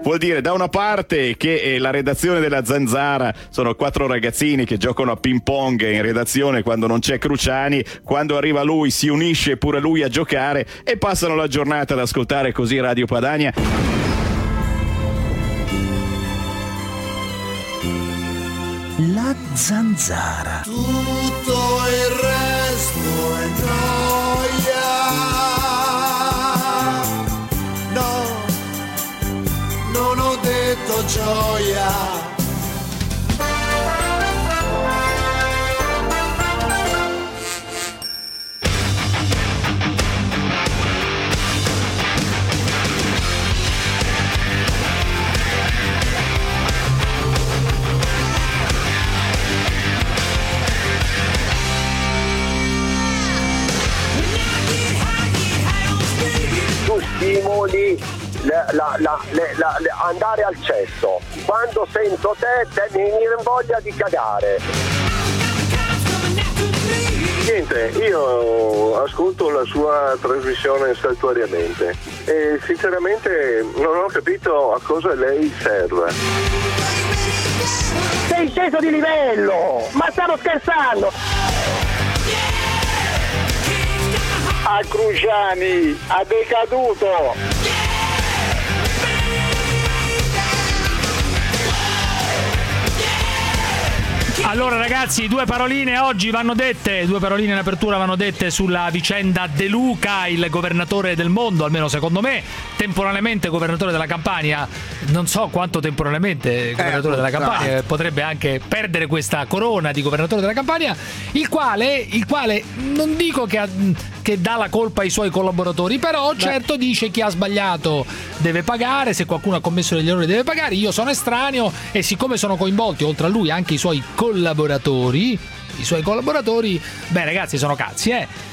vuol dire da una parte che la redazione della Zanzara sono 4 ragazzini che giocano a ping pong in redazione quando non c'è Cruciani, quando arriva lui si unisce pure lui a giocare e passano la giornata ad ascoltare così Radio Padania. La Zanzara. Tutto il resto è noia. No, non ho detto gioia. Stimoli andare al cesso. Quando sento te mi viene voglia di cagare. Niente, io ascolto la sua trasmissione saltuariamente e sinceramente non ho capito a cosa lei serve. Sei sceso di livello, ma stiamo scherzando. A Cruciani ha decaduto. Allora ragazzi, due paroline oggi vanno dette, due paroline in apertura vanno dette sulla vicenda De Luca, il governatore del mondo, almeno secondo me, temporaneamente governatore della Campania, non so quanto temporaneamente governatore della Campania, potrebbe anche perdere questa corona di governatore della Campania, il quale non dico che dà la colpa ai suoi collaboratori, però certo dice chi ha sbagliato deve pagare, se qualcuno ha commesso degli errori deve pagare, io sono estraneo e siccome sono coinvolti oltre a lui anche i suoi collaboratori, beh ragazzi sono cazzi,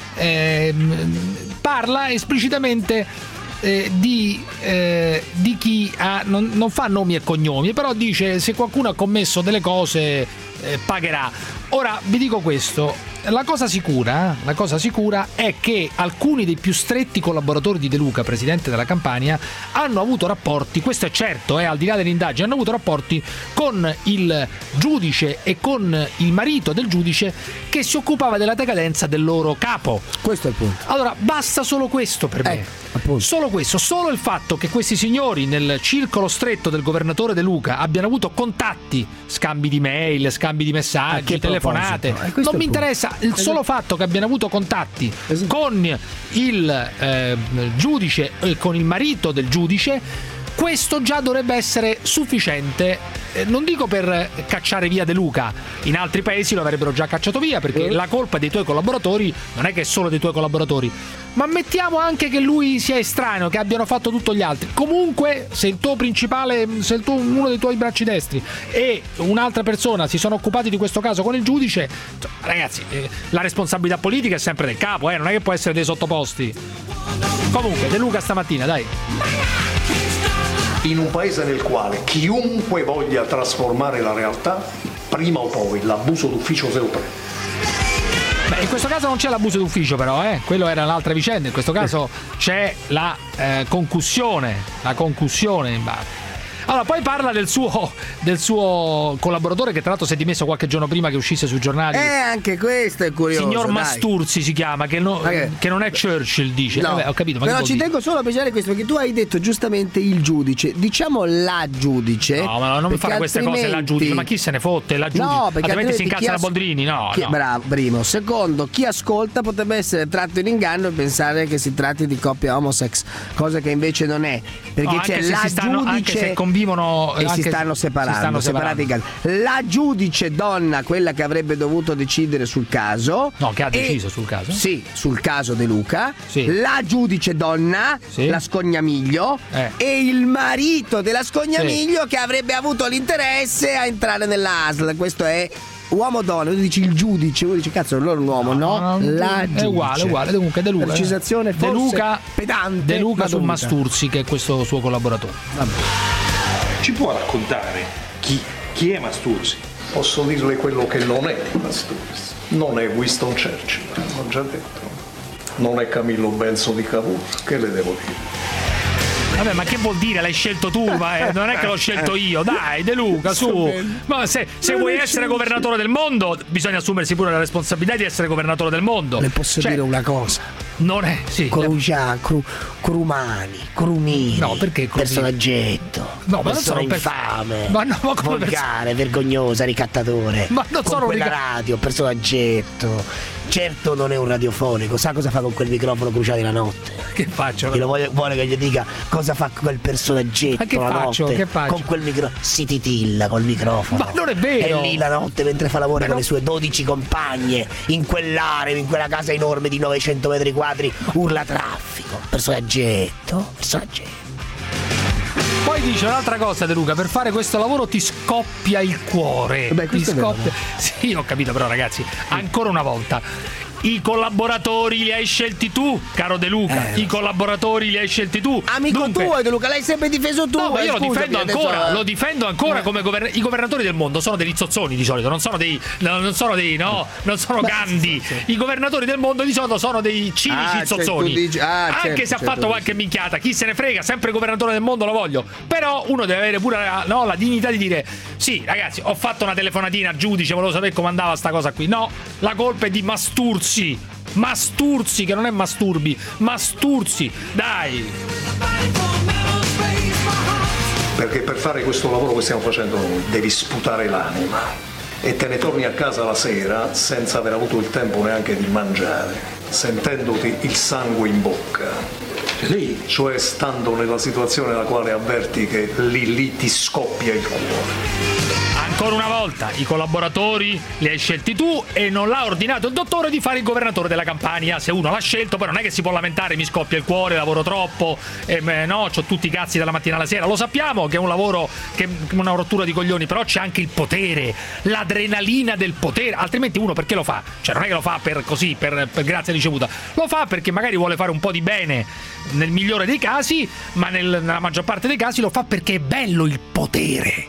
parla esplicitamente di chi ha, non fa nomi e cognomi, però dice se qualcuno ha commesso delle cose pagherà. Ora vi dico questo, la cosa sicura è che alcuni dei più stretti collaboratori di De Luca, presidente della Campania, hanno avuto rapporti, questo è certo, al di là dell'indagine, hanno avuto rapporti con il giudice e con il marito del giudice che si occupava della decadenza del loro capo. Questo è il punto. Allora, basta solo questo per me. Appunto. Solo questo, solo il fatto che questi signori nel circolo stretto del governatore De Luca abbiano avuto contatti, scambi di mail, scambi di messaggi, telefonate, non mi interessa, il solo fatto che abbiano avuto contatti con il giudice e con il marito del giudice, questo già dovrebbe essere sufficiente, non dico per cacciare via De Luca, in altri paesi lo avrebbero già cacciato via perché la colpa dei tuoi collaboratori non è che è solo dei tuoi collaboratori, ma mettiamo anche che lui sia estraneo, che abbiano fatto tutto gli altri, comunque se il tuo principale, se uno dei tuoi bracci destri e un'altra persona si sono occupati di questo caso con il giudice, ragazzi, la responsabilità politica è sempre del capo, non è che può essere dei sottoposti. Comunque De Luca stamattina, dai. In un paese nel quale chiunque voglia trasformare la realtà, prima o poi l'abuso d'ufficio se lo prende. Beh, in questo caso non c'è l'abuso d'ufficio però, quello era un'altra vicenda, in questo caso c'è la concussione in barca. Allora, poi parla del suo collaboratore che tra l'altro si è dimesso qualche giorno prima che uscisse sui giornali. Anche questo è curioso. Signor Masturzi si chiama, che non è Churchill, dice. No. Vabbè, ho capito. Ma però ci tengo solo a precisare questo, perché tu hai detto giustamente il giudice, diciamo la giudice. No, ma non mi fare queste cose la giudice, ma chi se ne fotte la giudice? No, perché altrimenti si incazza la Boldrini, no. Bravo, primo. Secondo, chi ascolta potrebbe essere tratto in inganno e pensare che si tratti di coppia homosex, cosa che invece non è, perché c'è la giudice, anche se convivono e si stanno separando. La giudice donna, quella che avrebbe dovuto decidere sul caso, che ha deciso sul caso, sì, sul caso De Luca, la giudice donna, la Scognamiglio, e il marito della Scognamiglio che avrebbe avuto l'interesse a entrare nella ASL. Questo è uomo-donna, tu dici il giudice, uno dice cazzo, allora un uomo, no? La giudice. È uguale, comunque De Luca. Precisazione forse De Luca, pedante. De Luca su Masturzi, che è questo suo collaboratore. Vabbè. Ci può raccontare chi è Masturzi? Posso dirle quello che non è Masturzi. Non è Winston Churchill, l'ho già detto. Non è Camillo Benso di Cavour, che le devo dire? Vabbè, ma che vuol dire? L'hai scelto tu, ma non è che l'ho scelto io. Dai, De Luca, su. Ma se vuoi essere governatore del mondo, bisogna assumersi pure la responsabilità di essere governatore del mondo. Le posso dire una cosa? Non è, sì. Crumani, Crumini. No, perché così? Personaggetto. No, ma persona non sono infame. Ma no, ma come volgare, vergognosa, ricattatore. Ma non sono quella radio, personaggetto. Certo non è un radiofonico, sa cosa fa con quel microfono cruciato la notte? Che faccio? Vuole che gli dica cosa fa quel personaggetto la notte? Che faccio? Con quel microfono si titilla col microfono. Ma non è vero! È lì la notte mentre fa lavoro con le sue 12 compagne in quell'area, in quella casa enorme di 900 metri quadri, urla traffico. Personaggetto. Poi dice un'altra cosa, De Luca, per fare questo lavoro ti scoppia il cuore. Ti scoppia. Sì, ho capito, però ragazzi, ancora una volta. I collaboratori li hai scelti tu, caro De Luca. I collaboratori li hai scelti tu. Amico tuo, De Luca, l'hai sempre difeso tu. No, io lo difendo ancora come i governatori del mondo sono degli zozzoni di solito, non sono Gandhi. Sì. I governatori del mondo di solito sono dei cinici zozzoni. Anche se ha fatto qualche minchiata, chi se ne frega, sempre governatore del mondo lo voglio. Però uno deve avere pure la dignità di dire: sì, ragazzi, ho fatto una telefonatina al giudice, volevo sapere come andava sta cosa qui. No, la colpa è di Masturzi, che non è masturbi, Masturzi, dai. Perché per fare questo lavoro che stiamo facendo noi devi sputare l'anima e te ne torni a casa la sera senza aver avuto il tempo neanche di mangiare, sentendoti il sangue in bocca. Sì, cioè stando nella situazione nella quale avverti che lì ti scoppia il cuore. Ancora una volta, i collaboratori li hai scelti tu e non l'ha ordinato il dottore di fare il governatore della Campania. Se uno l'ha scelto, poi non è che si può lamentare: mi scoppia il cuore, lavoro troppo, no, c'ho tutti i cazzi dalla mattina alla sera. Lo sappiamo che è un lavoro che è una rottura di coglioni, però c'è anche il potere, l'adrenalina del potere. Altrimenti uno perché lo fa? Cioè non è che lo fa per così, per grazia ricevuta. Lo fa perché magari vuole fare un po' di bene nel migliore dei casi, ma nella maggior parte dei casi lo fa perché è bello il potere.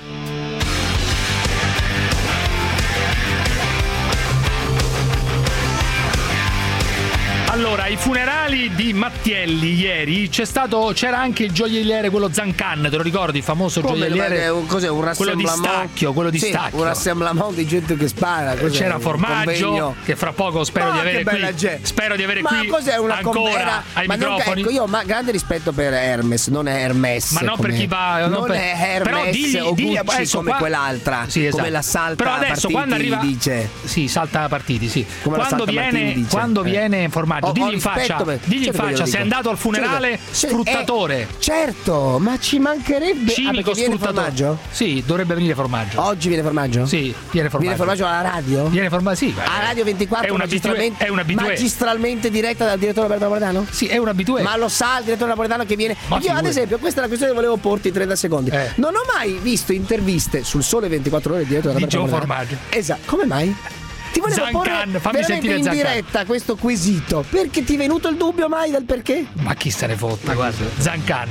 Allora, ai funerali di Mattielli ieri c'era anche il gioielliere, quello Zancan, te lo ricordi? Il famoso gioielliere. Cos'è? Un rassemblement? Quello di Stacchio. Un rassemblement di gente che spara. C'era Formaggio, che fra poco spero di avere qui. Spero di avere qui cos'è una ancora ai microfoni. Ecco, io grande rispetto per Hermes, non è Hermes. Ma non per chi va. Non è Hermes o Gucci come quell'altra. Sì, esatto. Come la salta però adesso partiti, quando arriva. Dice. Sì, salta partiti, sì. Come quando viene Formaggio. Digli in faccia, sei andato al funerale sfruttatore. Certo, ma ci mancherebbe. Cinico sfruttatore. Sì, dovrebbe venire Formaggio. Oggi viene Formaggio? Sì, viene Formaggio. Viene Formaggio alla radio? Viene Formaggio, sì. A Radio 24 è un abitué. Magistralmente diretta dal direttore Roberto Napoletano? Sì, è un abitué. Ma lo sa il direttore Napoletano che viene? Io ad esempio, questa è la questione che volevo porti in 30 secondi. Non ho mai visto interviste sul Sole 24 Ore del direttore Roberto Napoletano. Formaggio. Esatto, come mai? Ti volevo porre veramente in diretta questo quesito. Perché ti è venuto il dubbio mai del perché? Ma chi se ne fotte, guarda. Zancan.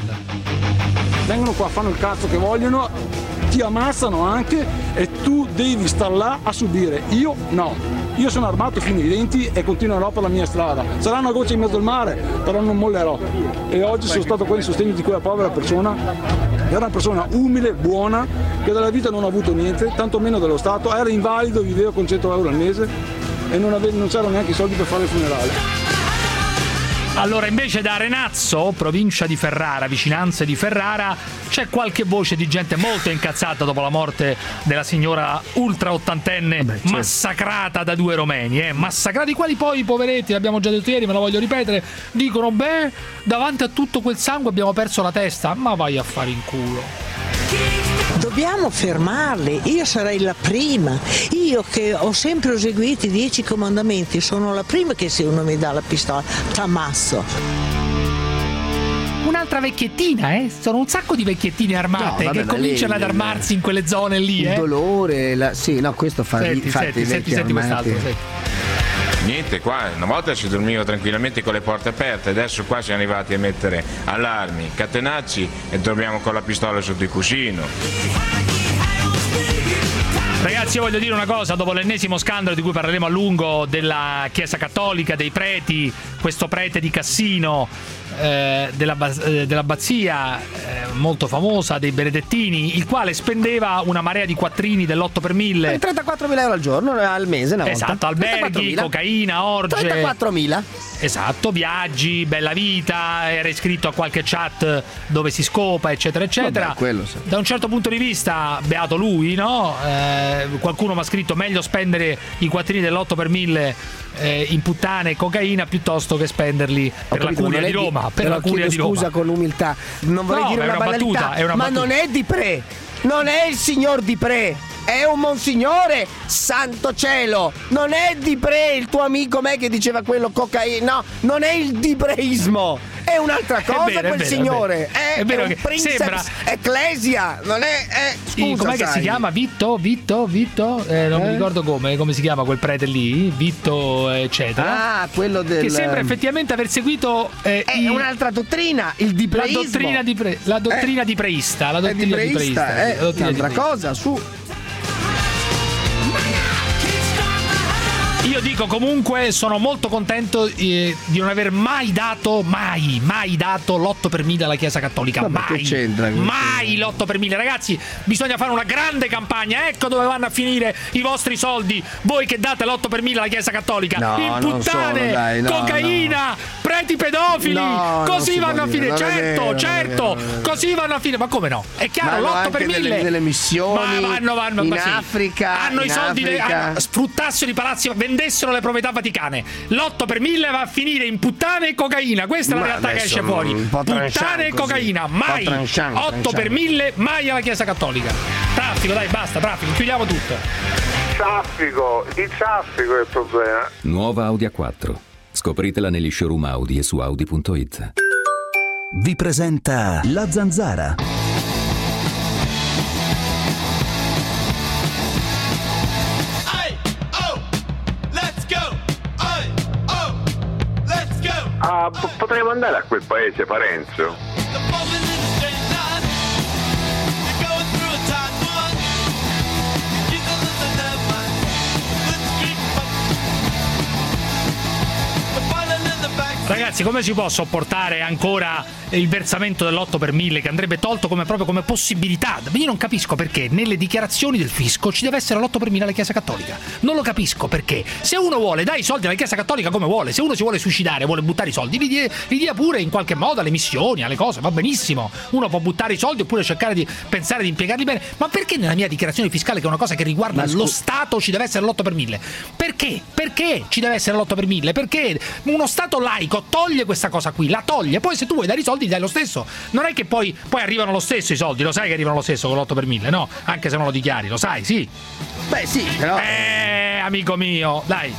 Vengono qua, fanno il cazzo che vogliono, ti ammazzano anche e tu devi star là a subire. Io no. Io sono armato fino ai denti e continuerò per la mia strada. Sarà una goccia in mezzo al mare, però non mollerò. E oggi sono stato qua in sostegno di quella povera persona. Era una persona umile, buona, che dalla vita non ha avuto niente, tanto meno dello Stato. Era invalido, viveva con 100 euro al mese e non c'erano neanche i soldi per fare il funerale. Allora, invece da Arenazzo, provincia di Ferrara, vicinanze di Ferrara, c'è qualche voce di gente molto incazzata dopo la morte della signora ultra ottantenne massacrata da 2 romeni, massacrati, i quali poi, poveretti, l'abbiamo già detto ieri, me lo voglio ripetere, dicono: beh, davanti a tutto quel sangue abbiamo perso la testa. Ma vai a fare in culo. Dobbiamo fermarli, io sarei la prima, io che ho sempre eseguito i 10 comandamenti, sono la prima che se uno mi dà la pistola, t'ammazzo. Un'altra vecchiettina, sono un sacco di vecchiettine armate che cominciano ad armarsi in quelle zone lì. Il dolore, sì, no, questo fa senti quest'altro. Niente, qua una volta si dormiva tranquillamente con le porte aperte, adesso qua siamo arrivati a mettere allarmi, catenacci e dormiamo con la pistola sotto il cuscino. Ragazzi, io voglio dire una cosa, dopo l'ennesimo scandalo di cui parleremo a lungo della Chiesa Cattolica, dei preti, questo prete di Cassino dell'abbazia molto famosa dei Benedettini, il quale spendeva una marea di quattrini dell'8 per 1000. 34.000 euro al giorno, al mese, una volta. Esatto, alberghi, cocaina, orge. 34.000. Esatto, viaggi, bella vita, era iscritto a qualche chat dove si scopa, eccetera, eccetera. Vabbè, quello sì. Da un certo punto di vista, beato lui, no? Qualcuno mi ha scritto meglio spendere i quattrini dell'8 per 1000 in puttane e cocaina piuttosto che spenderli per la curia di Roma. Per la curia di Roma. Scusa, con umiltà, non vorrei dire una banalità, ma non è Dipré, non è il signor Dipré, è un monsignore, santo cielo, non è Dipré il tuo amico me che diceva quello cocaina, no, non è il dipreismo, è un'altra cosa quel signore, è un princeps ecclesia, non è scusa, com'è che si chiama? Vitto? Non mi ricordo come si chiama quel prete lì, Vitto eccetera. Ah, quello del... che sembra effettivamente aver seguito è un'altra dottrina, il dipreismo. La dottrina dipreista, la dottrina dipreista è un'altra cosa, su. Io dico comunque sono molto contento di non aver mai dato l'8 per 1000 alla Chiesa Cattolica. Mai l'8 per 1000. Ragazzi, bisogna fare una grande campagna. Ecco dove vanno a finire i vostri soldi, voi che date l'8 per 1000 alla Chiesa Cattolica. In puttane, cocaina, preti pedofili, così vanno a finire. Certo, così vanno a finire. Ma come no? È chiaro, l'8 per 1000 delle missioni vanno in Africa, hanno i soldi, sfruttassero i palazzi, vendessero le proprietà vaticane. L'8 per 1000 va a finire in puttane e cocaina. Questa è la realtà che esce fuori. Puttane e cocaina, mai. 8 per 1000, mai alla Chiesa Cattolica. Traffico, dai, basta, traffico, chiudiamo tutto. Il traffico è il problema. Nuova Audi A4. Scopritela negli showroom Audi e su Audi.it. Vi presenta La Zanzara. Potremmo andare a quel paese, Parenzo. Ragazzi, come si può sopportare ancora il versamento dell'8 per 1000 che andrebbe tolto proprio come possibilità? Io non capisco perché nelle dichiarazioni del fisco ci deve essere l'8 per 1000 alla Chiesa Cattolica. Non lo capisco perché. Se uno vuole dare i soldi alla Chiesa Cattolica come vuole, se uno si vuole suicidare, vuole buttare i soldi, li dia pure in qualche modo alle missioni, alle cose, va benissimo. Uno può buttare i soldi oppure cercare di pensare di impiegarli bene. Ma perché nella mia dichiarazione fiscale, che è una cosa che riguarda lo Stato, ci deve essere l'8 per 1000? Perché? Perché ci deve essere l'8 per 1000? Perché uno Stato laico toglie questa cosa qui, la toglie, poi se tu vuoi dare i soldi li dai lo stesso. Non è che poi arrivano lo stesso i soldi, lo sai che arrivano lo stesso con l'8 per 1000, no? Anche se non lo dichiari, lo sai, sì. Beh sì, però amico mio, dai.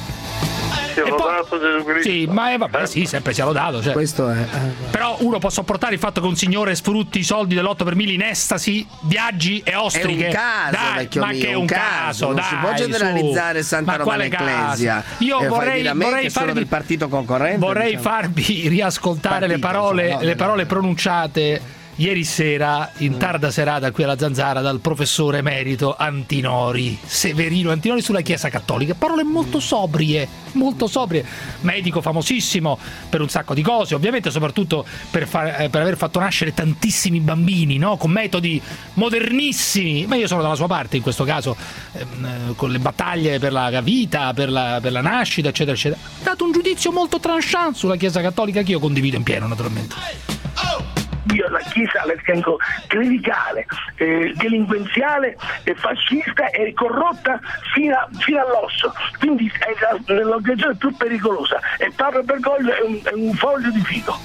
Sì, ma vabbè, sì, sempre sia lodato, cioè. Questo è. Però uno può sopportare il fatto che un signore sfrutti i soldi dell'8 per 1000 in estasi, viaggi e ostriche. È un caso, dai, vecchio ma mio, che è un caso, non dai, si può generalizzare Santa Romana Ecclesia. Io vorrei farvi del partito concorrente. Vorrei farvi riascoltare le parole pronunciate ieri sera, in tarda serata qui alla Zanzara, dal professore emerito Antinori, Severino Antinori, sulla Chiesa Cattolica. Parole molto sobrie, medico famosissimo per un sacco di cose, ovviamente soprattutto per aver fatto nascere tantissimi bambini, no? Con metodi modernissimi, ma io sono dalla sua parte in questo caso, con le battaglie per la vita, per la nascita, eccetera eccetera. Ha dato un giudizio molto tranchant sulla Chiesa Cattolica che io condivido in pieno, naturalmente. Io la Chiesa la ritengo clericale, delinquenziale, fascista e corrotta fino all'osso, quindi è l'organizzazione più pericolosa, e Papa Bergoglio è un foglio di fico.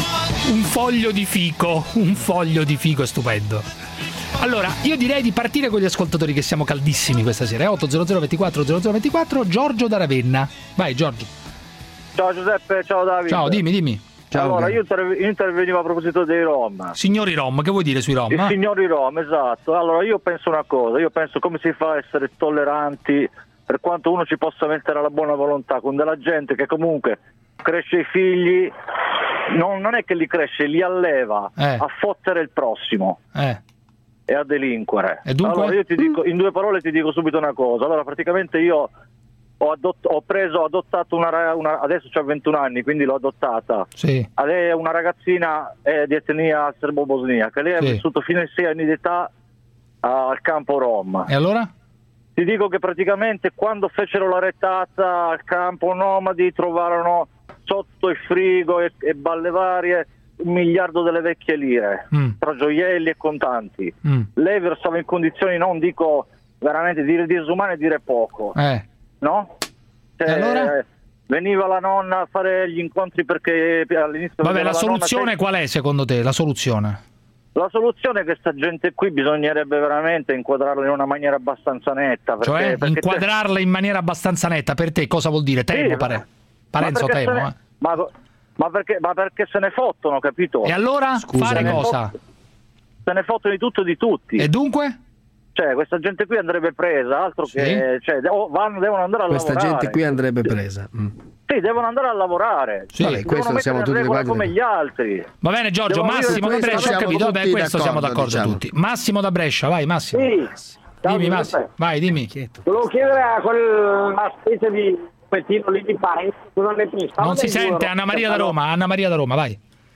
Un foglio di fico è stupendo. Allora, io direi di partire con gli ascoltatori, che siamo caldissimi questa sera. 800 24 0024. Giorgio da Ravenna. Vai Giorgio. Ciao Giuseppe, ciao Davide. Ciao, dimmi. Ciao, allora, io intervenivo a proposito dei Rom. Signori Rom, che vuoi dire sui Rom? I signori Rom, esatto. Allora, io penso una cosa, come si fa a essere tolleranti, per quanto uno ci possa mettere la buona volontà, con della gente che comunque cresce i figli, non è che li cresce, li alleva a fottere il prossimo. E a delinquere. E dunque? Allora io ti dico, in due parole ti dico subito una cosa. Allora praticamente io ho adottato una adesso c'ha 21 anni, quindi l'ho adottata. Sì. Lei è una ragazzina di etnia serbo-bosniaca, lei ha vissuto fino ai 6 anni di età al campo Rom. E allora? Ti dico che praticamente quando fecero la retata al campo nomadi trovarono sotto il frigo e balle varie 1 miliardo delle vecchie lire, tra gioielli e contanti. Lei versava in condizioni, non dico veramente dire disumane, dire poco, no? E allora? Veniva la nonna a fare gli incontri perché all'inizio... Vabbè, la soluzione qual è secondo te? La soluzione? La soluzione è che sta gente qui bisognerebbe veramente inquadrarla in una maniera abbastanza netta. Perché inquadrarla in maniera abbastanza netta, per te cosa vuol dire? Temo, Parenzo, temo. Ma perché se ne fottono, capito? E allora? Fare cosa? Se ne fottono di tutto e di tutti. E dunque? Cioè, questa gente qui andrebbe presa, altro che... Cioè, devono andare a lavorare. Questa gente qui andrebbe presa. Sì, devono andare a lavorare. Sì, vabbè, questo siamo tutti quanti come gli altri. Va bene, Giorgio, Massimo da Brescia, ho capito. Vabbè, questo siamo d'accordo tutti. Massimo da Brescia, vai Massimo. Sì. Dimmi Massimo, vai, dimmi. Volevo chiedere a quella specie di pettino lì di Parenzo cosa ne pensa. Non si sente, Anna Maria da Roma, vai.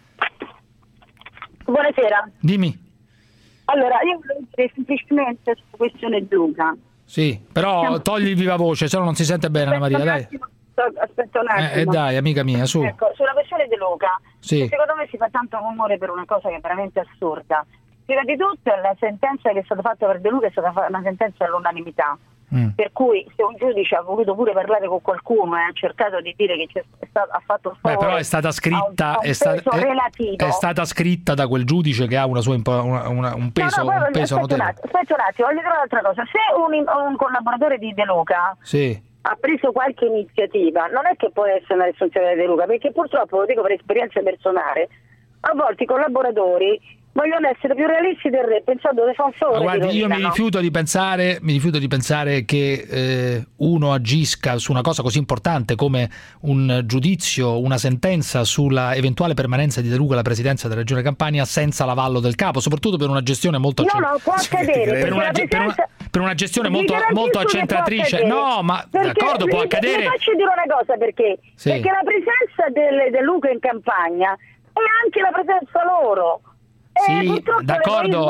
Buonasera. Dimmi. Allora, io volevo dire semplicemente sulla questione di Luca. Sì, però togli il viva voce, se no non si sente bene, Anna Maria, dai. Aspetta un attimo. Dai, amica mia, su. Ecco, sulla questione di Luca, sì. Secondo me si fa tanto rumore per una cosa che è veramente assurda. Prima di tutto la sentenza che è stata fatta per De Luca è stata una sentenza all'unanimità. Per cui se un giudice ha voluto pure parlare con qualcuno e ha cercato di dire che ha fatto un favore, però è stata scritta è stata scritta da quel giudice che ha una sua un peso notevole. Aspetta un attimo, voglio dire un'altra cosa. Se un collaboratore di De Luca ha preso qualche iniziativa, non è che può essere una responsabilità di De Luca, perché purtroppo, lo dico per esperienza personale, a volte i collaboratori vogliono essere più realisti del re, pensando che fa un favore. Guardi, io mi rifiuto di pensare che uno agisca su una cosa così importante come un giudizio, una sentenza sulla eventuale permanenza di De Luca alla presidenza della Regione Campania senza l'avallo del capo, soprattutto per una gestione molto può accadere, per una gestione molto accentratrice. No, ma d'accordo, può accadere. Vi faccio dire una cosa perché la presenza De Luca in campagna è anche la presenza loro. Sì, d'accordo.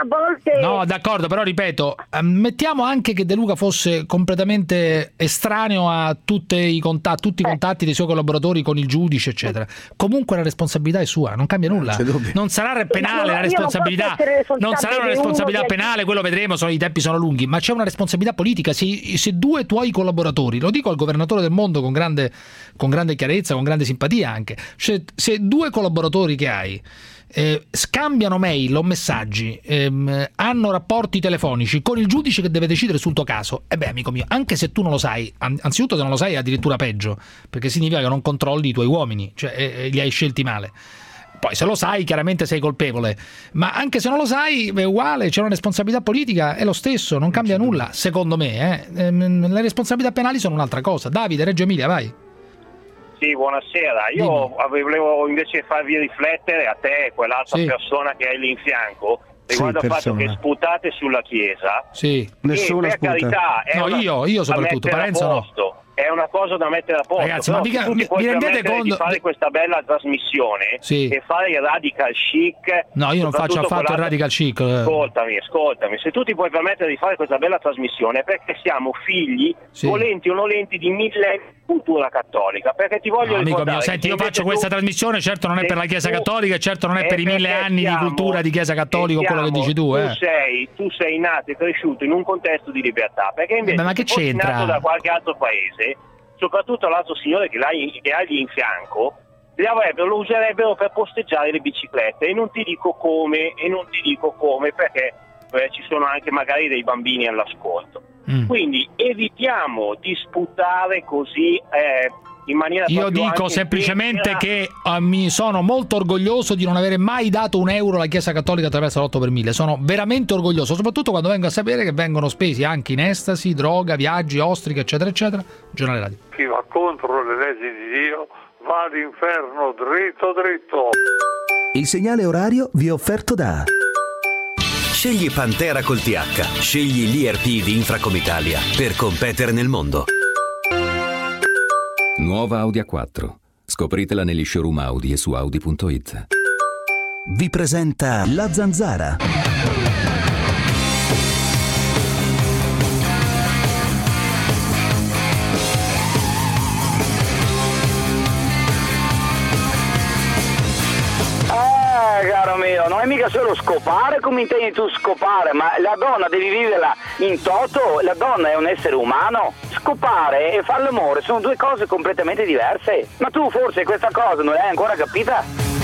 No, d'accordo, però ripeto, mettiamo anche che De Luca fosse completamente estraneo a tutti i contatti dei suoi collaboratori con il giudice, eccetera. Comunque la responsabilità è sua, non cambia nulla. Non sarà penale la responsabilità. Non sarà una responsabilità penale, quello vedremo, i tempi sono lunghi, ma c'è una responsabilità politica. Se 2 tuoi collaboratori, lo dico al governatore del mondo con grande chiarezza, con grande simpatia anche, se 2 collaboratori che hai scambiano mail o messaggi, hanno rapporti telefonici con il giudice che deve decidere sul tuo caso, amico mio, anche se tu non lo sai, anzitutto se non lo sai è addirittura peggio, perché significa che non controlli i tuoi uomini, cioè li hai scelti male. Poi se lo sai chiaramente sei colpevole, ma anche se non lo sai è uguale, c'è una responsabilità politica, è lo stesso, non cambia nulla secondo me. Le responsabilità penali sono un'altra cosa. Davide, Reggio Emilia, vai. Sì, buonasera. Io volevo invece farvi riflettere a te e quell'altra persona che hai lì in fianco riguardo al fatto che sputate sulla Chiesa. Sì, nessuna per carità è io soprattutto, Parenzo no. È una cosa da mettere a posto. Ragazzi, ma tu ti puoi permettere di fare questa bella trasmissione e fare il radical chic. No, io non faccio affatto il radical chic. Ascoltami, se tu ti puoi permettere di fare questa bella trasmissione è perché siamo figli, volenti o nolenti, di millenni di cultura cattolica. Perché ti voglio amico mio, senti, io faccio questa trasmissione, certo non è per la Chiesa Cattolica, certo non è per i 1000 anni di cultura di Chiesa Cattolica, quello che dici tu. Tu sei nato e cresciuto in un contesto di libertà, perché invece ma che c'entra? Nato da qualche altro paese, soprattutto l'altro signore che hai in fianco, lo userebbero per posteggiare le biciclette, e non ti dico come perché ci sono anche magari dei bambini all'ascolto. Quindi evitiamo di sputare così in maniera io dico semplicemente che mi sono molto orgoglioso di non avere mai dato un euro alla Chiesa Cattolica attraverso l'8 per 1000. Sono veramente orgoglioso, soprattutto quando vengo a sapere che vengono spesi anche in estasi, droga, viaggi, ostriche, eccetera eccetera. Giornale Radio. Chi va contro le leggi di Dio va all'inferno dritto dritto. Il segnale orario vi è offerto da Scegli Pantera col TH, scegli l'IRP di Infracom Italia per competere nel mondo. Nuova Audi A4. Scopritela negli showroom Audi e su Audi.it. Vi presenta La Zanzara. Caro mio, non è mica solo scopare come intendi tu scopare, ma la donna devi viverla in toto, la donna è un essere umano. Scopare e fare l'amore sono due cose completamente diverse, ma tu forse questa cosa non l'hai ancora capita?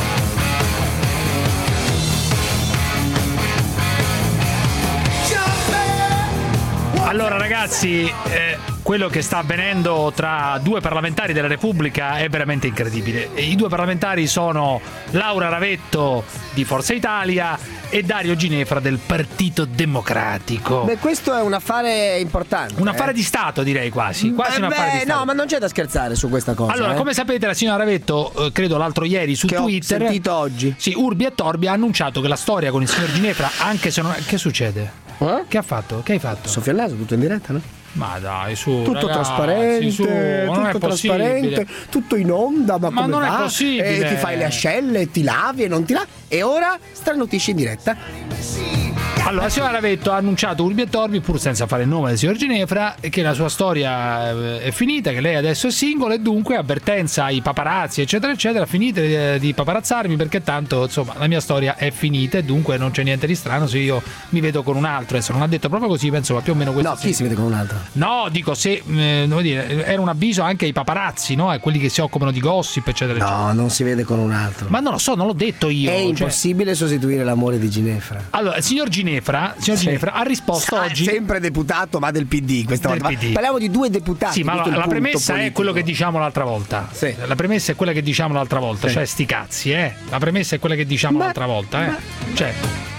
Allora ragazzi, quello che sta avvenendo tra due parlamentari della Repubblica è veramente incredibile. I due parlamentari sono Laura Ravetto di Forza Italia e Dario Ginefra del Partito Democratico. Beh, questo è un affare importante. Un affare di Stato, direi quasi un affare di Stato. No, ma non c'è da scherzare su questa cosa. Allora, come sapete, la signora Ravetto, credo l'altro ieri su Twitter, ho sentito oggi. Sì, Urbi e Torbi ha annunciato che la storia con il signor Ginefra, anche se non... Che succede? Che ha fatto? Che hai fatto? Soffia il naso, tutto in diretta, no? Ma dai, su, tutto ragazzi, trasparente, su, non tutto è trasparente, tutto in onda, ma come non va? È possibile. Ti fai le ascelle, ti lavi e non ti lavi. E ora stranutisci in diretta. Allora, la signora Ravetto ha annunciato Urbi e Torbi, pur senza fare il nome del signor Ginefra, che la sua storia è finita, che lei adesso è single e dunque avvertenza ai paparazzi eccetera eccetera, finite di paparazzarmi perché tanto insomma la mia storia è finita e dunque non c'è niente di strano se io mi vedo con un altro. Adesso non ha detto proprio così, penso ma più o meno questo. No, chi si vede con un altro? No, dico se devo dire, era un avviso anche ai paparazzi, no? A quelli che si occupano di gossip eccetera eccetera. No, non si vede con un altro. Ma non lo so, non l'ho detto io. È impossibile sostituire l'amore di Ginefra. Allora, il signor Ginefra ha risposto oggi. Sempre deputato, ma del PD questa volta. PD. Parliamo di due deputati. Sì, ma la premessa è quello che diciamo l'altra volta. Sì. La premessa è quella che diciamo l'altra volta, sì. Cioè sti cazzi, La premessa è quella che diciamo l'altra volta, Cioè.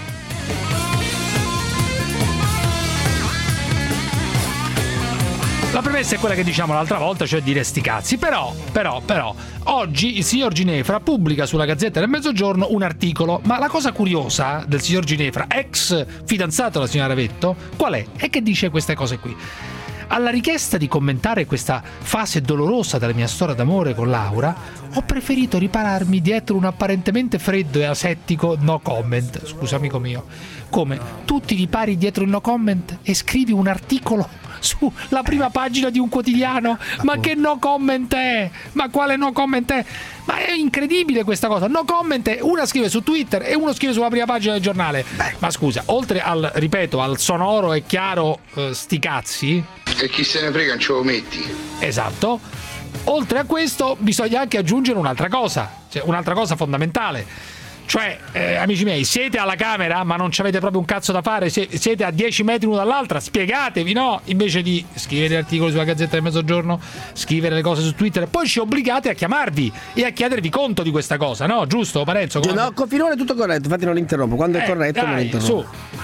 La premessa è quella che diciamo l'altra volta, cioè dire sti cazzi. Però, oggi il signor Ginefra pubblica sulla Gazzetta del Mezzogiorno un articolo. Ma la cosa curiosa del signor Ginefra, ex fidanzato della signora Ravetto, qual è? È che dice queste cose qui. Alla richiesta di commentare questa fase dolorosa della mia storia d'amore con Laura, ho preferito ripararmi dietro un apparentemente freddo e asettico no comment. Scusa amico mio. Come? Tu ti ripari dietro il no comment e scrivi un articolo sulla prima pagina di un quotidiano? Ma che no comment è? Ma quale no comment è? Ma è incredibile questa cosa. No comment, una scrive su Twitter e uno scrive sulla prima pagina del giornale. Ma scusa, oltre al, ripeto, al sonoro e chiaro sti cazzi, e chi se ne frega non ce lo metti. Esatto. Oltre a questo bisogna anche aggiungere un'altra cosa, cioè un'altra cosa fondamentale. Cioè, amici miei, siete alla Camera ma non ci avete proprio un cazzo da fare, siete a 10 metri l'uno dall'altra, spiegatevi, no? Invece di scrivere articoli sulla Gazzetta del Mezzogiorno, scrivere le cose su Twitter, poi ci obbligate a chiamarvi e a chiedervi conto di questa cosa, no? Giusto, Parenzo? No, con finora è tutto corretto, infatti non l'interrompo, quando è corretto dai, non l'interrompo. Su.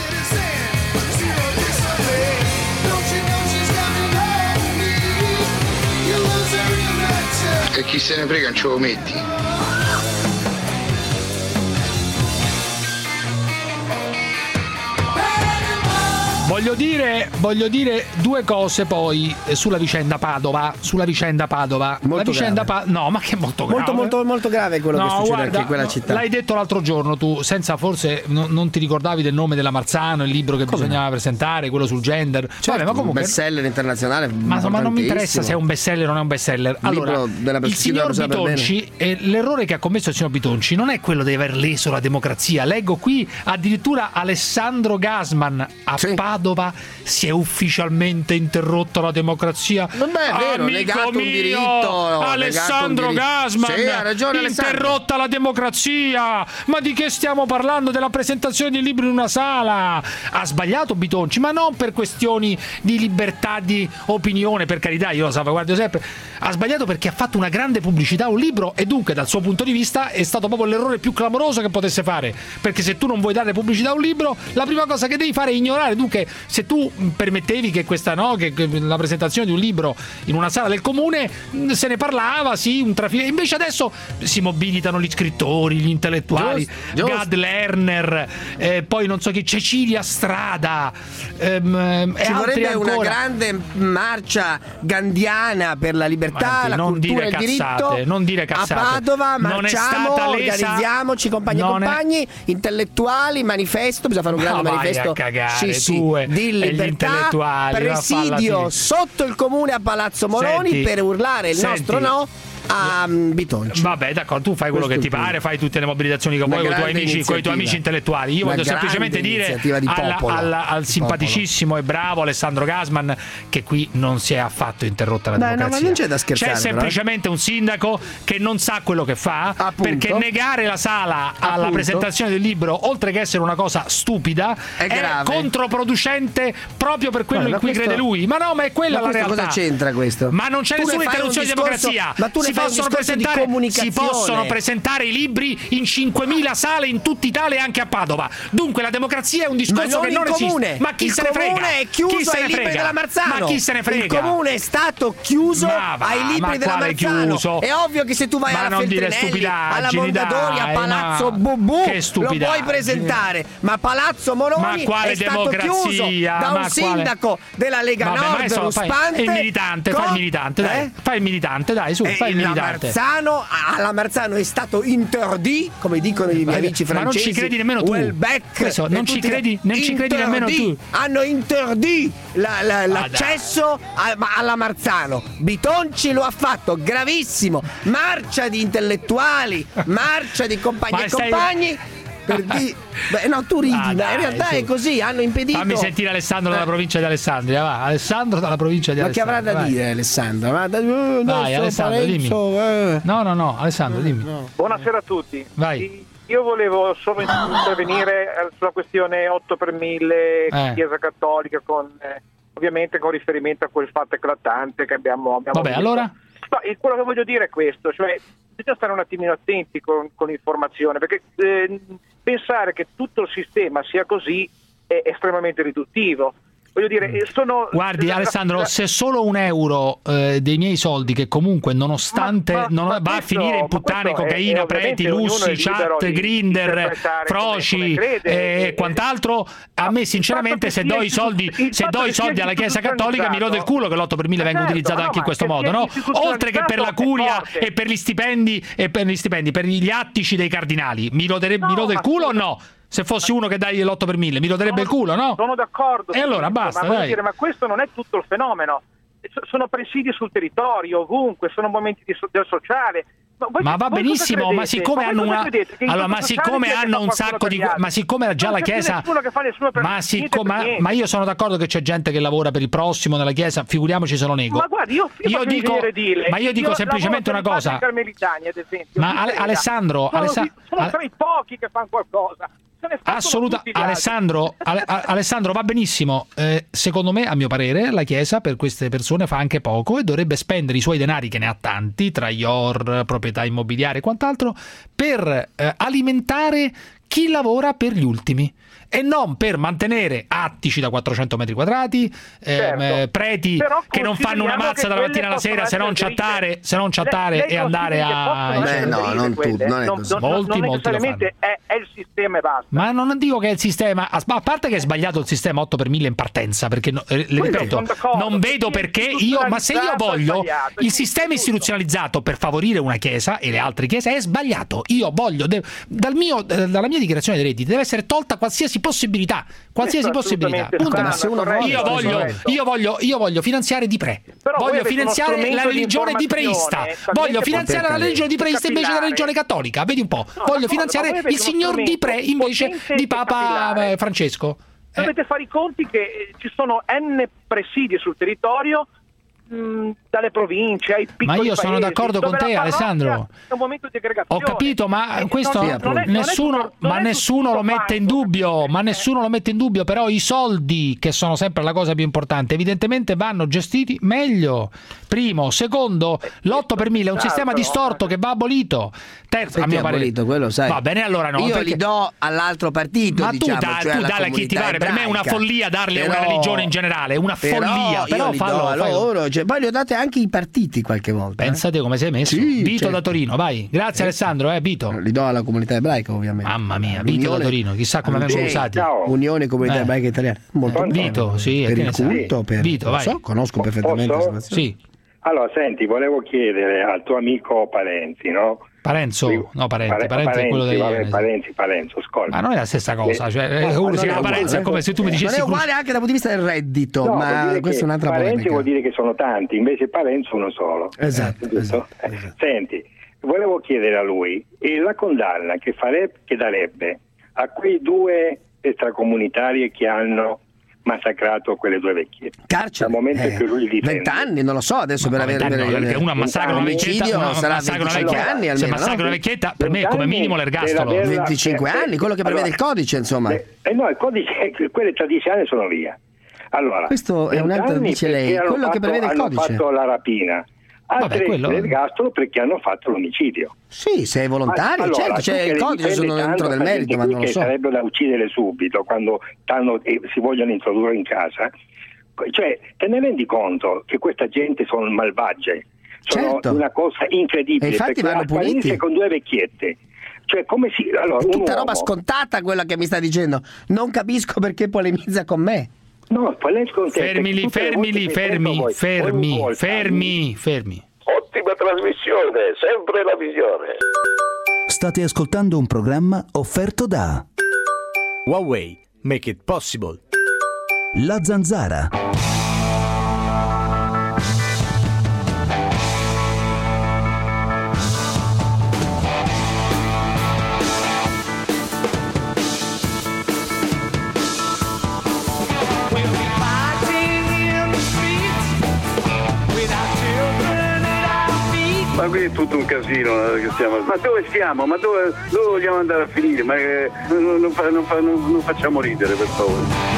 E chi se ne frega non ce lo metti. Voglio dire due cose poi sulla vicenda Padova. Molto grave. No, ma che è molto grave. Molto grave quello che succede anche in quella città. L'hai detto l'altro giorno tu, senza forse non ti ricordavi del nome della Marzano, il libro che bisognava presentare, quello sul gender. Certo, vabbè, ma comunque un bestseller internazionale. Ma non mi interessa se è un bestseller o non è un bestseller. Allora, il signor Bitonci, l'errore che ha commesso il signor Bitonci non è quello di aver leso la democrazia. Leggo qui addirittura Alessandro Gasman a Padova si è ufficialmente interrotta la democrazia. Non è vero, amico un diritto, Alessandro Gasman, sì, ha ragione, interrotta la democrazia. Ma di che stiamo parlando? Della presentazione di libri in una sala. Ha sbagliato Bitonci, ma non per questioni di libertà di opinione, per carità, io lo salvaguardio sempre. Ha sbagliato perché ha fatto una grande pubblicità a un libro e dunque dal suo punto di vista è stato proprio l'errore più clamoroso che potesse fare, perché se tu non vuoi dare pubblicità a un libro la prima cosa che devi fare è ignorare, dunque se tu permettevi che questa che la presentazione di un libro in una sala del comune se ne parlava, sì, un trafilo. Invece adesso si mobilitano gli scrittori, gli intellettuali, Gad Lerner, poi non so chi, Cecilia Strada, ci vorrebbe una grande marcia gandiana per la libertà, la cultura e il diritto. Non dire cazzate. A Padova marciamo, organizziamoci, compagni e compagni, intellettuali, manifesto, bisogna fare un grande manifesto. Di libertà, presidio sotto il comune a Palazzo Moroni per urlare il nostro no a Bitonci. Vabbè, d'accordo, tu fai quello che ti pare, fai tutte le mobilitazioni che vuoi con i tuoi amici intellettuali. Io voglio semplicemente dire al simpaticissimo e bravo Alessandro Gasman che qui non si è affatto interrotta la democrazia. Ma non c'è da scherzare. C'è semplicemente un sindaco che non sa quello che fa, perché negare la sala alla presentazione del libro, oltre che essere una cosa stupida, è controproducente proprio per quello in cui crede lui. Ma no, ma è quella la realtà. Cosa c'entra questo? Ma non c'è nessuna interruzione di democrazia. Ma tu si possono presentare i libri in 5.000 sale in tutta Italia e anche a Padova. Dunque la democrazia è un discorso che non esiste. Ma chi se ne frega? Il comune è chiuso ai libri della Marzano. Ma chi se ne frega? Il comune è stato chiuso ai libri della Marzano. È ovvio che se tu vai alla Feltrinelli, alla Mondadori, a Palazzo Bubù, lo puoi presentare. Ma Palazzo Moroni è stato chiuso da un sindaco della Lega Nord, ruspante. Fai il militante, dai, su. Alla Marzano è stato interdit, come dicono i miei amici francesi. Ma non ci credi nemmeno tu. Non ci credi nemmeno tu. Hanno interdit l'accesso alla Marzano. Bitonci lo ha fatto, gravissimo. Marcia di intellettuali, marcia di compagni e compagni. Tu ridi, ma in realtà è così, hanno impedito. Fammi sentire Alessandro dalla provincia di Alessandria, va. Alessandro dalla provincia di Alessandria. Ma che avrà da dire Alessandro? Vai Alessandro, dimmi. No, Alessandro, dimmi. Buonasera a tutti. Vai. Io volevo solo intervenire sulla questione 8 per 1000 Chiesa Cattolica, ovviamente con riferimento a quel fatto eclatante che abbiamo Vabbè, visto. allora? Quello che voglio dire è questo, cioè bisogna stare un attimino attenti con l'informazione, perché pensare che tutto il sistema sia così è estremamente riduttivo. Voglio dire, guardi Alessandro, se solo €1 dei miei soldi, che comunque nonostante va a finire in puttane, cocaina, preti, lussi, chat, Grindr, froci e quant'altro, a me sinceramente se do i soldi alla Chiesa Cattolica mi rode il culo che l'8 per 1000 venga utilizzato anche in questo modo, no? Oltre che per la curia e per gli stipendi per gli attici dei cardinali, mi rode il culo o no? Se fossi uno che dai l'8 per 1000 mi roderebbe il culo, no? Sono d'accordo. E allora basta, dai. Ma questo non è tutto il fenomeno. Sono presidi sul territorio, ovunque, sono momenti del sociale. Ma va benissimo, ma siccome hanno un sacco di, ma siccome già la Chiesa, ma io sono d'accordo che c'è gente che lavora per il prossimo nella Chiesa, figuriamoci se lo nego. Ma guardi, io dico semplicemente una cosa. Ma Alessandro, sono tra i pochi che fanno qualcosa. Alessandro va benissimo. Secondo me, a mio parere, la Chiesa per queste persone fa anche poco e dovrebbe spendere i suoi denari, che ne ha tanti, tra IOR, proprietà immobiliari e quant'altro, per alimentare chi lavora per gli ultimi e non per mantenere attici da 400 metri quadrati, preti che non fanno una mazza dalla mattina alla sera se non chattare e andare a... non tutti, non è così. Molti lo fanno. È il sistema e basta. Ma non dico che è il sistema, a parte che è sbagliato il sistema 8 per 1000 in partenza, perché le ripeto, non vedo perché ma se io voglio il sistema istituzionalizzato per favorire una chiesa e le altre chiese è sbagliato. Io voglio dalla mia dichiarazione dei redditi deve essere tolta qualsiasi possibilità. Punto. Io voglio finanziare Di Pre. Voglio finanziare la religione dipreista. Voglio finanziare la religione dipreista invece della religione cattolica. Vedi un po'. Voglio finanziare il signor Di Pre invece di Papa Francesco. Dovete fare i conti che ci sono N presidi sul territorio dalle province ai piccoli paesi. Ma io sono d'accordo con te, Alessandro. È un momento di aggregazione. Ho capito, ma questo nessuno lo mette in dubbio, però i soldi, che sono sempre la cosa più importante, evidentemente vanno gestiti meglio. Primo, secondo, l'8 per 1000 è un sistema distorto che va abolito. Terzo, a mio parere, quello sai. Va bene, allora no. Io li do all'altro partito, ma diciamo, tu dai a chi ti pare. Per me è una follia darle una religione in generale, una follia. Però fallo. Cioè, poi li ho date anche i partiti qualche volta. Pensate come sei messo. Sì, Vito certo. da Torino, vai. Grazie Vito. Vito. Li do alla comunità ebraica, ovviamente. Mamma mia, Vito da Torino, chissà come vengono usati. Unione Comunità Ebraica Italiana. Molto Vito, sì, per il culto, per Vito, vai. Conosco perfettamente la situazione. Sì. Allora, senti, volevo chiedere al tuo amico Parenzi, no? Parenzo? No, Parenti è quello dei... Parenzo, scorda. Ma non è la stessa cosa, cioè uno si chiama Parenzo, è come se tu mi dicessi... Non è uguale anche dal punto di vista del reddito, ma questa è un'altra polemica. Parenzi vuol dire che sono tanti, invece Parenzo uno solo. Esatto. Senti, volevo chiedere a lui la condanna che darebbe a quei 2 extracomunitari che hanno massacrato quelle 2 vecchiette. Carcere. Dal momento che lui difende. 20 anni, non lo so adesso per avere perché una massacra una vecchietta, sarà 25 anni almeno. Se massacra una vecchietta, per me come minimo l'ergastolo. 25 anni, quello che prevede il codice, insomma. No, il codice, quelle 13 anni sono via. Allora, questo è un'altra, dice lei, quello che prevede il codice. Hanno fatto la rapina. Altri l'ergastolo perché hanno fatto l'omicidio. Sì, se è volontario, allora, certo, c'è il codice, sono dentro del merito, ma non lo so. Sarebbe da uccidere subito quando si vogliono introdurre in casa. Cioè, te ne rendi conto che questa gente sono malvagie? Sono una cosa incredibile. E infatti vanno puniti. Con 2 vecchiette. Cioè, come si... Allora, è tutta roba scontata quella che mi sta dicendo. Non capisco perché polemizza con me. No, fermi. Ottima trasmissione, sempre la visione. State ascoltando un programma offerto da Huawei, make it possible. La Zanzara. Ma qui è tutto un casino che stiamo. Ma dove stiamo? Ma dove vogliamo andare a finire? Ma non facciamo ridere, per favore.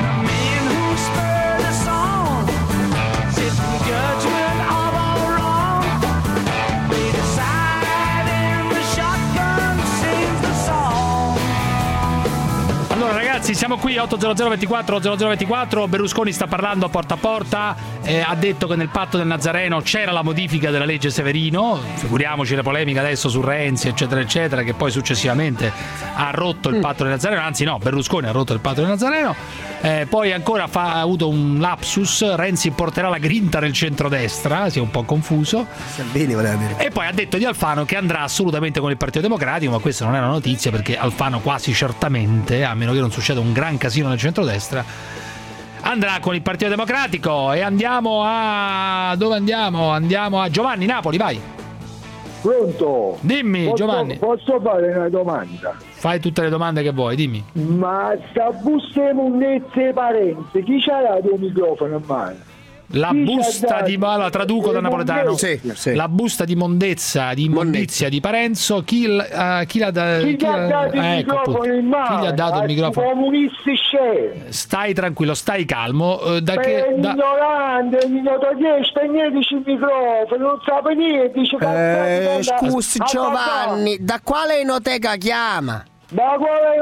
Allora ragazzi, siamo qui 80024. Berlusconi sta parlando a porta, ha detto che nel patto del Nazareno c'era la modifica della legge Severino, figuriamoci le polemiche adesso su Renzi eccetera eccetera, che poi successivamente ha rotto il patto del Nazareno, anzi no, Berlusconi ha rotto il patto del Nazareno, poi ancora ha avuto un lapsus, Renzi porterà la grinta nel centrodestra, si è un po' confuso, Salvini voleva dire. E poi ha detto di Alfano che andrà assolutamente con il Partito Democratico, ma questa non è una notizia perché Alfano quasi certamente, a meno che non succeda un gran casino nel centrodestra, andrà con il Partito Democratico. E andiamo a... dove andiamo? Andiamo a Giovanni, Napoli, vai. Pronto? Dimmi, Giovanni. Posso fare una domanda? Fai tutte le domande che vuoi, dimmi. Ma sta busta di monnezze Parenzi, chi c'ha dato il microfono in mano? La busta di... la traduco da napoletano. Sì. La busta di mondezza, di immondizia di Parenzo. Chi l'ha dato il microfono in mano? Chi gli ha dato il microfono? Comunisti scemi. Stai tranquillo, stai calmo. Ignorante, minuto 10, spegneteci il microfono, non sa niente. Scusi Giovanni, da quale enoteca chiama? Da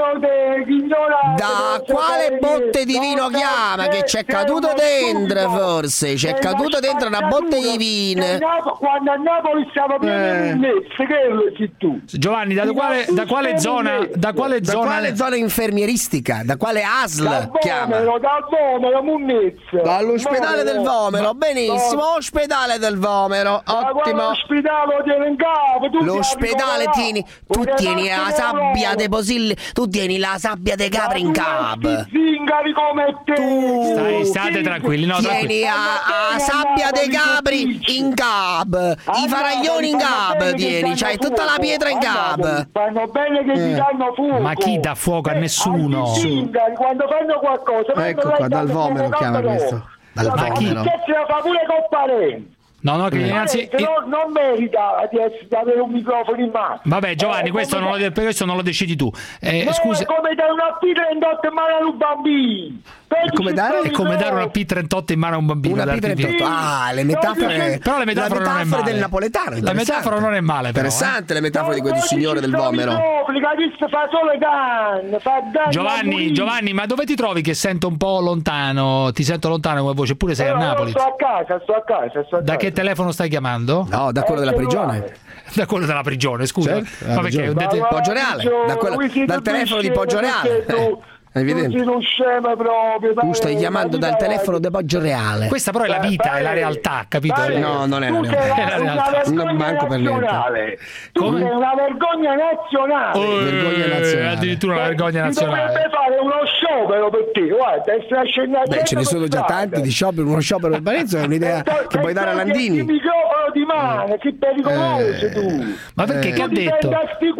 quale botte di vino chiama? Che c'è caduto dentro, forse? C'è caduto dentro una botte di vino. Quando a Napoli stava pieno che tu. Giovanni, da quale zona? Da quale zona infermieristica? Da quale ASL chiama? Dal Vomero, Munnezza. Dall'ospedale del Vomero, benissimo. Ospedale del Vomero, ottimo. L'ospedale tieni. Tu tieni la sabbia de tu tieni la sabbia de capri in cap. State tranquilli, no, tieni la sabbia de capri in cap. I faraglioni in cap tieni, c'hai tutta la pietra in cap. Fanno bene che ti danno fuoco. Ma chi dà fuoco a nessuno? Quando fanno qualcosa. Ecco qua, dal Vomero chiama questo. dal vomero. Che se la fa pure con parenti. No, che innanzi... non merita di avere un microfono in mano. Vabbè, Giovanni, questo non lo decidi tu. Scusa. È come dare una P38 in mano a un bambino. È come dare una P38 in mano a un bambino. Una P38. Ah, le metafore. Però le metafore non è male. Del napoletano. La metafora non è male, però. Interessante le metafore di questo signore del vomero. Giovanni, ma dove ti trovi che sento un po' lontano? Ti sento lontano come voce, eppure sei a Napoli. Sto a casa. Da che telefono stai chiamando? No, da quello della prigione. Da quello della prigione, scusa. Ma perché? Poggio Reale. Dal telefono di Poggio Reale. È evidente. Non scema proprio. Tu stai chiamando dal telefono di Poggio Reale. Questa però è la vita, è la realtà, capito? No, non è la realtà. Non manco per niente. Tu sei una vergogna nazionale. Vergogna nazionale. Addirittura una vergogna nazionale. Dovrebbe fare uno sciopero per te. Guarda, essere scendendo. Beh, ce ne sono già tanti di sciopero. Uno sciopero per Parenzo è un'idea che puoi dare a Landini. Il microfono di mano, che pericoloso tu. Ma perché che ha detto?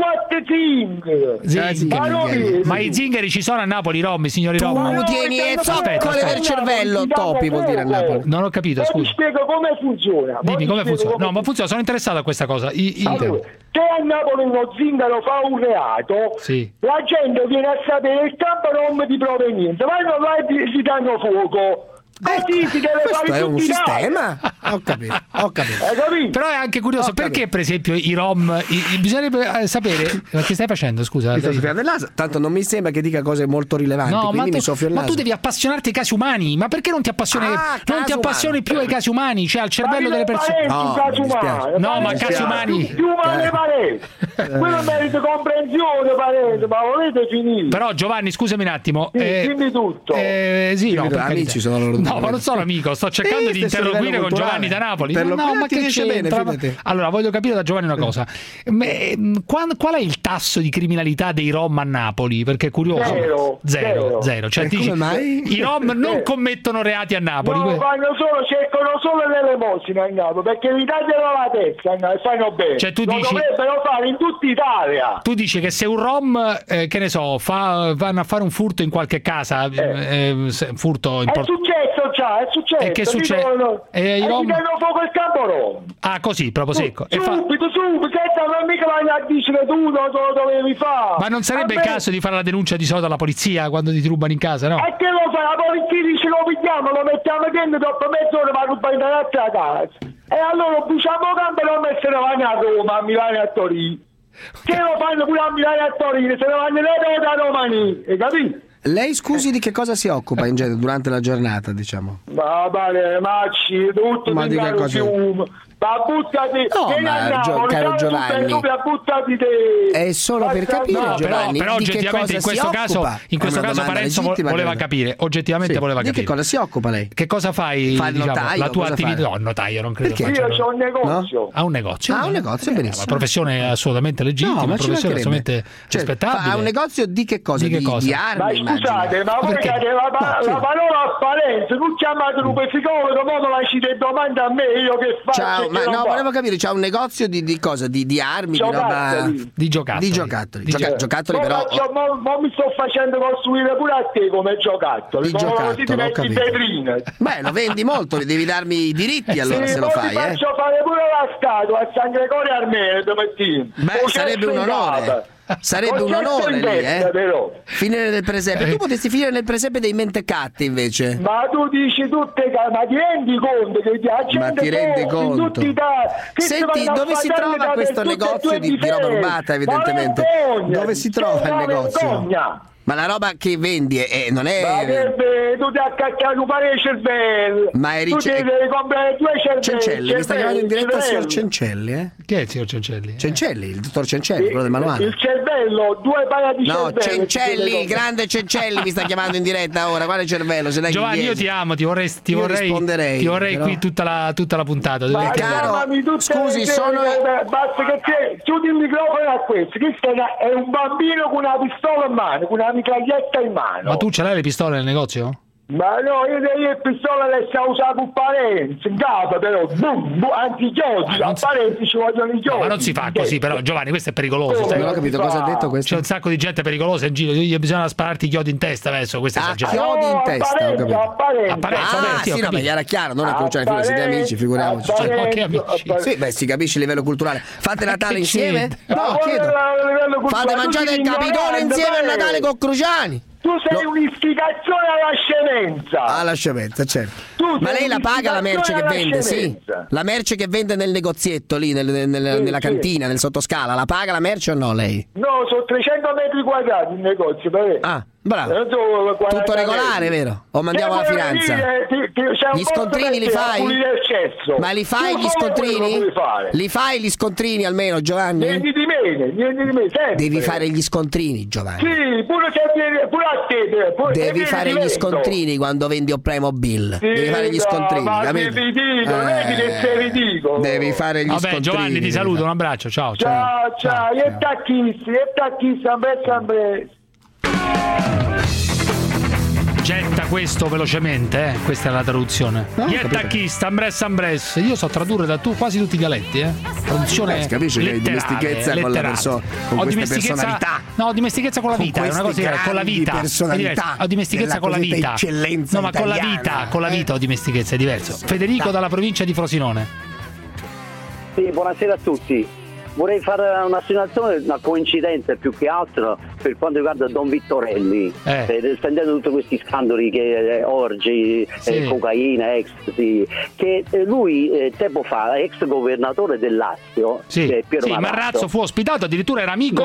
Ma i zingari ci sono a Napoli, signori Rom. Tu tieni zoccole del cervello, topi vuol dire a Napoli. Non ho capito, scusa. Ti spiego come funziona. Dimmi come funziona. No, ma funziona, sono interessato a questa cosa. Allora, se a Napoli uno zingaro fa un reato, la gente viene a sapere il campo rom di provenienza, vanno là e gli danno fuoco. Questo è un sistema. Ho capito. Però è anche curioso perché, per esempio, i rom bisognerebbe sapere. Ma che stai facendo? Scusa, tanto non mi sembra che dica cose molto rilevanti. No, quindi mi soffio il naso. Ma tu devi appassionarti ai casi umani. Ma perché non ti appassioni più ai casi umani? Cioè al cervello delle persone. No, ma casi umani. Più umane parenti. Quello merita comprensione, parenti. Ma volete finire? Però Giovanni, scusami un attimo. Dimmi tutto. Sì, no, amici sono loro. No, ma non sono amico, sto cercando di interloquire con Giovanni da Napoli. No, ma che c'entra? Allora, voglio capire da Giovanni una cosa. Qual è il tasso di criminalità dei Rom a Napoli? Perché è curioso. Zero. Cioè, come mai? I Rom non commettono reati a Napoli. No, cercano solo l'elemosina a Napoli, perché li tagliano la testa e fanno bene. Cioè, tu dici, dovrebbero fare in tutta Italia. Tu dici che se un Rom, che ne so, vanno a fare un furto in qualche casa, furto è successo. E che succede? I Rom danno fuoco il campo Rom. Ah, così, proprio secco. Subito, senza non mica vai a dire tu non lo dovevi fare. Ma non sarebbe il caso di fare la denuncia di solito alla polizia quando ti rubano in casa, no? E che lo fa? La polizia dice lo pigliamo, lo mettiamo dentro, dopo mezz'ora va a rubare in un'altra casa. E allora bruciamo campo e lo mettono a Roma, a Milano e a Torino. Che lo fanno pure a Milano e a Torino, se lo vanno da Romani, hai capito? Lei, scusi, di che cosa si occupa in genere durante la giornata, diciamo? Ma vale, macci, tutto ma di che cosa? Ma buttati, caro Giovanni, buttati te. È solo per capire, Giovanni, però di oggettivamente che cosa in questo caso Parenzo voleva capire, oggettivamente voleva capire. Di che cosa si occupa lei? Che cosa fai? Fa il notaio, la tua cosa attività? fa? No, il notaio non credo. Perché io ho un negozio. No? Ha un negozio. Ha un negozio, benissimo. Una professione assolutamente legittima, una professione assolutamente rispettabile. Ha un negozio di che cosa? Di armi. Ma scusate, ma voi la parola apparenza, non chiamate un psicologo, ma non lasciate domande a me, io che faccio? Ma no, volevo capire, c'ha un negozio di cosa? Di armi, di roba. Di giocattoli. Giocattoli, però. Ma mi sto facendo costruire pure a te come giocattoli. Così ti metti vetrine. Beh, lo vendi molto, devi darmi i diritti allora se lo fai. Faccio fare pure la statua a San Gregorio Armeno domattina. Beh, sarebbe un onore. Sarebbe un onore lì, finire nel presepe. Tu potresti finire nel presepe dei mentecatti invece. Ma tu dici tutte, ma ti rendi conto che la gente, ma ti rendi conto? Senti, dove si trova questo negozio di roba rubata, evidentemente? Dove si trova il negozio? Ma la roba che vendi non è. Ma che tu ti accacchiare un paio di cervelli. Ma è tu devi comprare 2 cervelli. Cencelli, mi sta chiamando in diretta il signor Cencelli, eh? Chi è il signor Cencelli? Cencelli, il dottor Cencelli, quello del manuale. Il cervello, 2 paia di cervelli. No, Cencelli, il grande Cencelli mi sta chiamando in diretta ora. Quale cervello? Se Giovanni, io ti amo, ti vorrei qui tutta la puntata. Ma caro, scusi, sono. Basta che chiudi il microfono a questo. Questo è un bambino con una pistola in mano, con una mitraglietta in mano. Ma tu ce l'hai le pistole nel negozio? Ma no, io il pistola le sta usando un Parenzi, in capo però, antichiodi, a Parenzi ci vogliono i chiodi. Ma non si fa così però, Giovanni, questo è pericoloso. Non ho capito cosa ha detto questo. C'è un sacco di gente pericolosa in giro, gli bisogna spararti i chiodi in testa adesso, questo è esagerato. Chiodi in testa, ho capito. A sì, no, beh, era chiaro, non è Cruciani, fino siete amici, figuriamoci. Che amici? Sì, beh, si capisce il livello culturale. Fate Natale insieme? No, chiedo. Fate mangiare il capitone insieme a Natale con Cruciani? Tu sei un'istigazione alla scemenza. Alla scemenza, certo. Ma lei la paga la merce che vende, sì? La merce che vende nel negozietto lì, nella cantina, nel sottoscala, la paga la merce o no lei? No, sono 300 metri quadrati il negozio, per Ah, bravo. Tutto regolare, vero? O mandiamo la finanza? Gli scontrini li fai? Ma li fai gli scontrini? Li fai gli scontrini almeno, Giovanni? Niente di me, sempre. Devi fare gli scontrini, Giovanni. Sì, pure a te. Devi fare gli scontrini quando vendi o Playmobil. Devi fare gli scontrini, capito? Vedi che sei ridicolo. Devi fare gli scontrini. Vabbè, Giovanni, ti saluto, un abbraccio, ciao. Ciao, e tacchisti, sempre. Getta questo velocemente, questa è la traduzione. Yettachista, ambres. Io so tradurre da quasi tutti i dialetti, traduzione. Si capisce che hai dimestichezza con la persona, con queste personalità. No, ho dimestichezza con la vita, è una cosa diversa, con la vita. Ho dimestichezza con la vita. No, ma con la vita ho dimestichezza, è diverso. Federico dalla provincia di Frosinone. Sì, buonasera a tutti. Vorrei fare una segnalazione, una coincidenza più che altro per quanto riguarda Don Vittorelli, spendendo tutti questi scandali che orgi, cocaina, ecstasy, che lui tempo fa, ex governatore del Lazio, Piero Marrazzo fu ospitato, addirittura era amico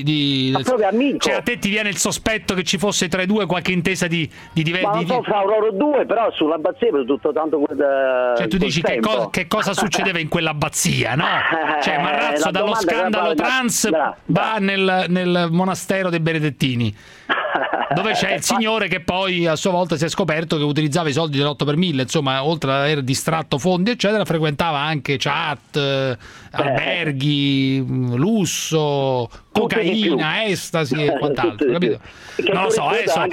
di proprio amico. Cioè a te ti viene il sospetto che ci fosse tra i due qualche intesa di ma non so fra loro due, però sull'abbazia per tutto tanto cioè tu dici che cosa succedeva in quell'abbazia, no? Cioè Marrazzo dallo scandalo trans va nel monastero dei Benedettini, dove c'è il signore che poi a sua volta si è scoperto che utilizzava i soldi dell'8 per 1000, insomma, oltre ad aver distratto fondi eccetera, frequentava anche chat, alberghi, lusso, cocaina, estasi e quant'altro, capito? Non lo so,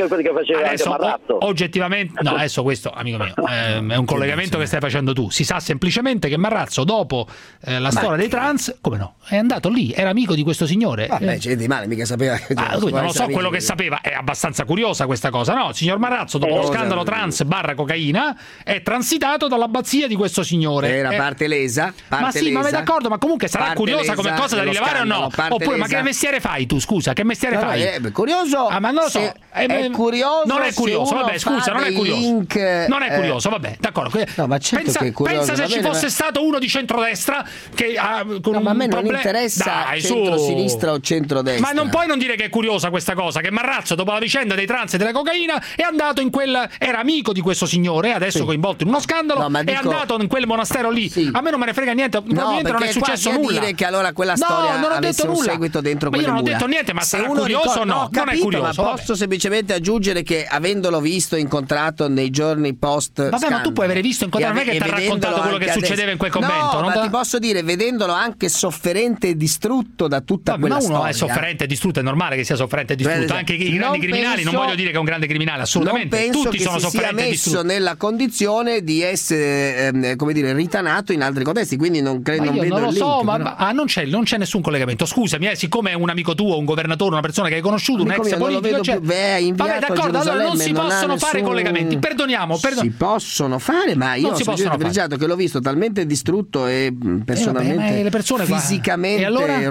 adesso oggettivamente no, adesso questo, amico mio, è un collegamento che stai facendo tu. Si sa semplicemente che Marrazzo dopo la storia dei trans, come no, è andato lì, era amico di questo signore. Vabbè, c'è di male, mica sapeva che non lo so, quello che sapeva è abbastanza curiosa questa cosa, no? Il signor Marrazzo dopo lo scandalo trans / cocaina è transitato dall'abbazia di questo signore. Era parte lesa, ma sì, ma d'accordo, ma comunque sarà curiosa come cosa da rilevare o no? Oppure ma che mestiere fai tu, scusa, che mestiere fai? È curioso. Ma non lo so, è curioso. Non è curioso, vabbè, scusa, non è curioso. Non è curioso, vabbè, d'accordo. No, ma certo che è curioso. Pensa se ci fosse stato uno di centrodestra che con ma a me non interessa centro-sinistra o centrodestra. Ma non puoi non dire che è curiosa questa cosa, che Marrazzo dopo la vicenda dei trans e della cocaina è andato in era amico di questo signore, adesso coinvolto in uno scandalo, è andato in quel monastero lì. A me non me ne frega niente, probabilmente non è successo nulla. Dire che allora quella storia avesse un seguito dentro quelle mura. Io non ho detto niente, ma sarà curioso o no? Non è curioso. Ma posso semplicemente aggiungere che avendolo visto, incontrato nei giorni post vabbè, ma tu puoi avere visto, incontrato, non è che ti ha raccontato quello che succedeva in quel convento. No, ma ti posso dire, vedendolo anche sofferente e distrutto da tutta quella storia. Ma uno è sofferente e distrutto, è normale che sia sofferente e distrutto. Anche i grandi criminali, non voglio dire che è un grande criminale, assolutamente. Tutti sono sofferenti e distrutti. Messo nella condizione di essere come dire ritanato in altri contesti, quindi non credo, non vedo non lo il so, link, non c'è nessun collegamento. Scusami, siccome è un amico tuo, un governatore, una persona che hai conosciuto, un ex politico, vabbè, d'accordo, allora non si possono fare collegamenti. Perdoniamo. Si possono fare, ma io ho privilegiato che l'ho visto talmente distrutto e personalmente le persone fisicamente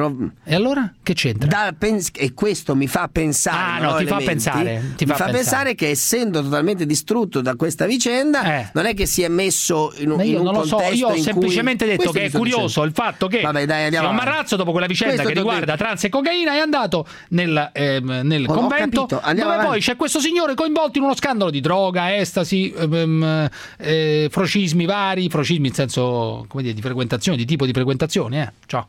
e allora che c'entra? E questo mi fa pensare, ti fa pensare che essendo totalmente distrutto da questa vicenda non è che si è messo in un contesto in cui io ho semplicemente detto che è curioso il fatto che signor Marrazzo dopo quella vicenda che riguarda trans e cocaina è andato nel convento dove poi c'è questo signore coinvolto in uno scandalo di droga, estasi, frocismi vari, frocismi in senso, come dire, di frequentazione, di tipo di frequentazione, ciao.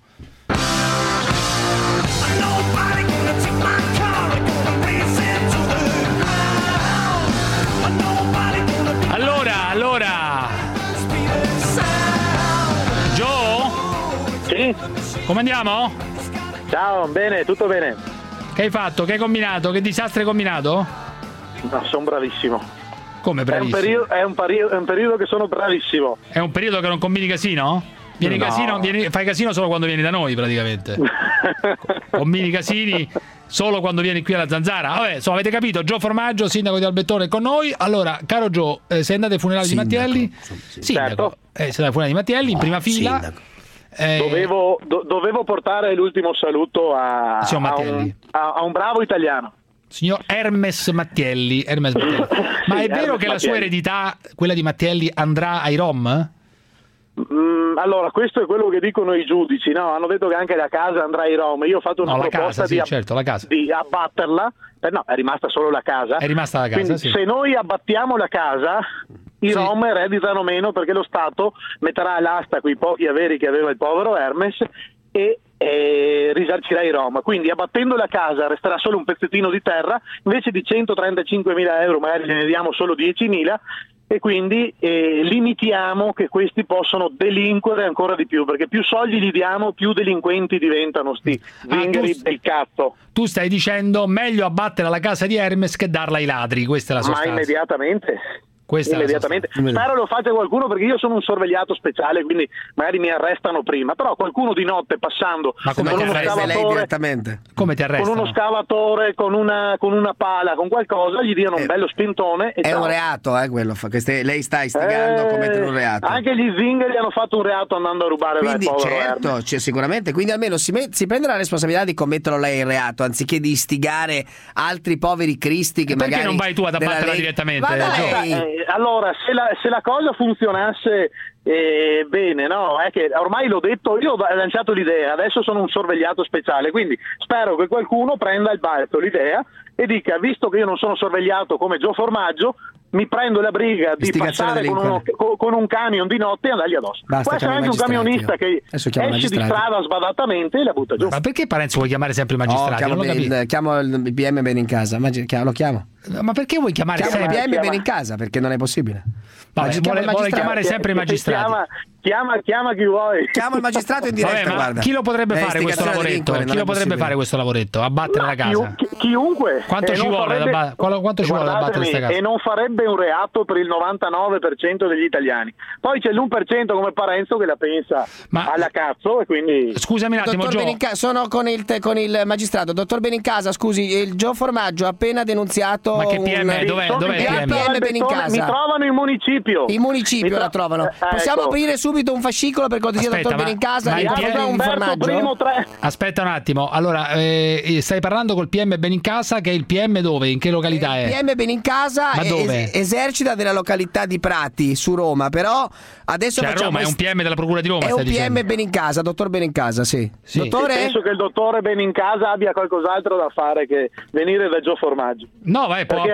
Allora Joe? Sì? Come andiamo? Ciao, bene, tutto bene. Che hai fatto? Che hai combinato? Che disastro hai combinato? No, sono bravissimo. Come bravissimo? È un periodo che sono bravissimo. È un periodo che non combini casino? Fai casino solo quando vieni da noi praticamente. Combini casini solo quando vieni qui alla Zanzara. Vabbè, insomma, avete capito, Gio Formaggio, sindaco di Albertone, è con noi. Allora, caro Gio, sei andato ai funerali di Mattielli? Sindaco. Sei andato ai funerali di Mattielli in prima fila. Dovevo portare l'ultimo saluto a un bravo italiano. Signor Hermes Mattielli. Ma è vero che la sua eredità, quella di Mattielli, andrà ai Rom? Allora, questo è quello che dicono i giudici, no? Hanno detto che anche la casa andrà ai Rom. Io ho fatto una proposta la casa. di abbatterla. No, è rimasta solo la casa. È rimasta la casa, quindi, se noi abbattiamo la casa, i Rom ereditano meno, perché lo Stato metterà all'asta quei pochi averi che aveva il povero Hermes e risarcirà i Rom. Quindi abbattendo la casa resterà solo un pezzettino di terra, invece di 135.000 euro magari ne diamo solo 10.000, e quindi limitiamo che questi possono delinquere ancora di più, perché più soldi gli diamo più delinquenti diventano sti zingari del cazzo. Tu stai dicendo meglio abbattere la casa di Hermes che darla ai ladri, questa è la sostanza. Ma immediatamente. Spero lo faccia qualcuno, perché io sono un sorvegliato speciale, quindi magari mi arrestano prima, però qualcuno di notte passando con uno scavatore, come ti arrestano? Con uno scavatore, con una pala, con qualcosa, gli diano un bello spintone e è un reato quello, lei sta istigando a commettere un reato. Anche gli zingari hanno fatto un reato andando a rubare dal povero sicuramente, quindi almeno si prende la responsabilità di commetterlo lei il reato, anziché di istigare altri poveri cristi che perché magari non vai tu ad abbatterla direttamente? Allora, se la cosa funzionasse bene, no? È che ormai l'ho detto, io ho lanciato l'idea, adesso sono un sorvegliato speciale, quindi spero che qualcuno prenda il balzo l'idea e dica, visto che io non sono sorvegliato come Gio Formaggio, mi prendo la briga di passare con un camion di notte e andargli addosso. Può essere anche un camionista che esce di strada sbadatamente e la butta giù. Ma perché Parenzo vuoi chiamare sempre i magistrati? Chiamo il PM bene in casa. Lo chiamo. Ma perché vuoi chiamare sempre il PM bene in casa? Perché non è possibile. Vuole chiamare sempre i magistrati. Chiama chi vuoi. Chiamo il magistrato in diretta. Guarda. Chi lo potrebbe fare questo lavoretto? Chi lo potrebbe fare questo lavoretto? Abbattere la casa? Chiunque. Quanto ci vuole ad abbattere questa casa? E non farebbe un reato per il 99% degli italiani. Poi c'è l'1% come Parenzo che la pensa alla cazzo, e quindi. Scusami un attimo, Gio. Sono con il magistrato. Dottor Benincasa, scusi, il Gio Formaggio ha appena denunziato. Ma che PM? Dov'è il PM? Benincasa? Mi trovano in municipio. In municipio la trovano. Possiamo aprire subito un fascicolo per cortesia, dottor Benincasa? Aspetta un attimo. Allora, stai parlando col PM Benincasa, che è il PM dove? In che località è? Il PM Benincasa esercita della località di Prati, su Roma, però adesso a Roma è un PM della Procura di Roma. È un PM Benincasa, dottor Benincasa, sì. Dottore? Penso che il dottore Benincasa abbia qualcos'altro da fare che venire da Gio Formaggio. No,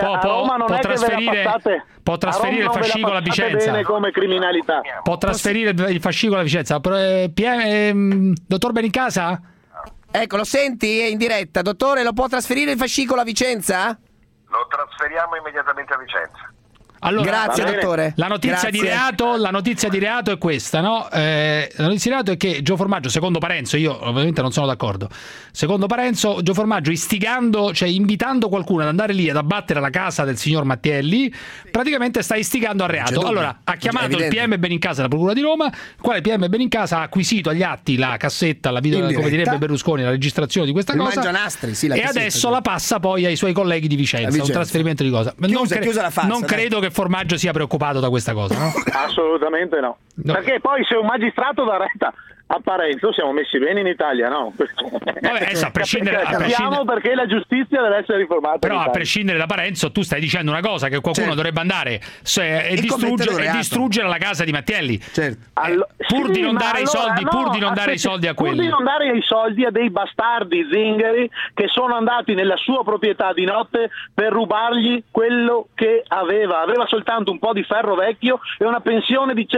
può trasferire il fascicolo a Vicenza. Bene come criminalità. Può trasferire il fascicolo a Vicenza. Dottor Benincasa? Ecco, lo senti? È in diretta. Dottore, lo può trasferire il fascicolo a Vicenza? Lo trasferiamo immediatamente a Vicenza. Allora, grazie dottore. La notizia di reato è questa, no? La notizia di reato è che Gio Formaggio, secondo Parenzo, io ovviamente non sono d'accordo, secondo Parenzo, Gio Formaggio invitando qualcuno ad andare lì ad abbattere la casa del signor Mattielli, praticamente sta istigando al reato. Allora, ha chiamato il PM Benincasa della Procura di Roma, il quale PM Benincasa ha acquisito agli atti la cassetta, la video, come direbbe Berlusconi, la registrazione di questa cosa, e adesso la passa poi ai suoi colleghi di Vicenza. Un trasferimento di cosa. Non credo che Formaggio sia preoccupato da questa cosa, no? Assolutamente no. Perché poi se un magistrato dà retta a Parenzo siamo messi bene in Italia, no? Vabbè, a prescindere, capiamo perché la giustizia deve essere riformata. Però a prescindere da Parenzo tu stai dicendo una cosa, che qualcuno dovrebbe andare e distruggere la casa di Mattielli. Pur di non dare i soldi, i soldi a quelli. Pur di non dare i soldi a dei bastardi zingari che sono andati nella sua proprietà di notte per rubargli quello che aveva soltanto un po' di ferro vecchio e una pensione di 100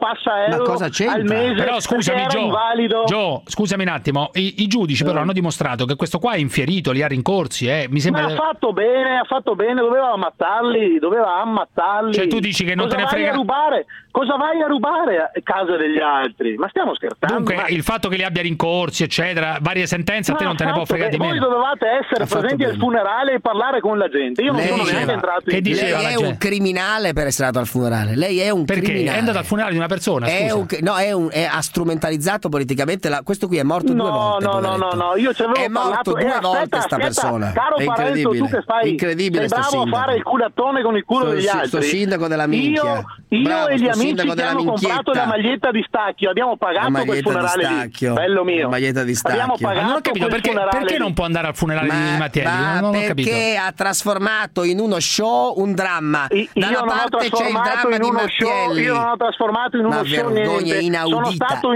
passa euro al mese. Però scusami Gio, scusami un attimo, i giudici però hanno dimostrato che questo qua è infierito, li ha rincorsi, mi sembra. Ma ha fatto bene, doveva ammazzarli. Cioè tu dici che non te ne frega. Cosa vai a rubare a casa degli altri? Ma stiamo scherzando? Dunque il fatto che li abbia rincorsi eccetera, varie sentenze, a te non te ne può fregare di meno. Voi dovevate essere presenti al funerale e parlare con la gente. Io non sono neanche entrato in lei è un criminale per essere andato al funerale. Lei è un criminale. Perché? È andato al funerale di una persona, ha strumentalizzato politicamente questo qui è morto due volte. No, io ci avevo è morto due volte sta persona. Caro Parenzo, tu che sei bravo a fare il culattone con il culo degli altri. Sto sindaco della minchia. Io e gli amici che hanno comprato la maglietta di Stacchio abbiamo pagato quel funerale lì. Bello mio. La maglietta di Stacchio. Abbiamo pagato non ho capito perché non può andare al funerale di Mattielli. Non ho capito. Perché ha trasformato in uno show un dramma. Da una parte c'è il dramma di Mattielli. Io non ho trasformato in uno show niente. Sono stato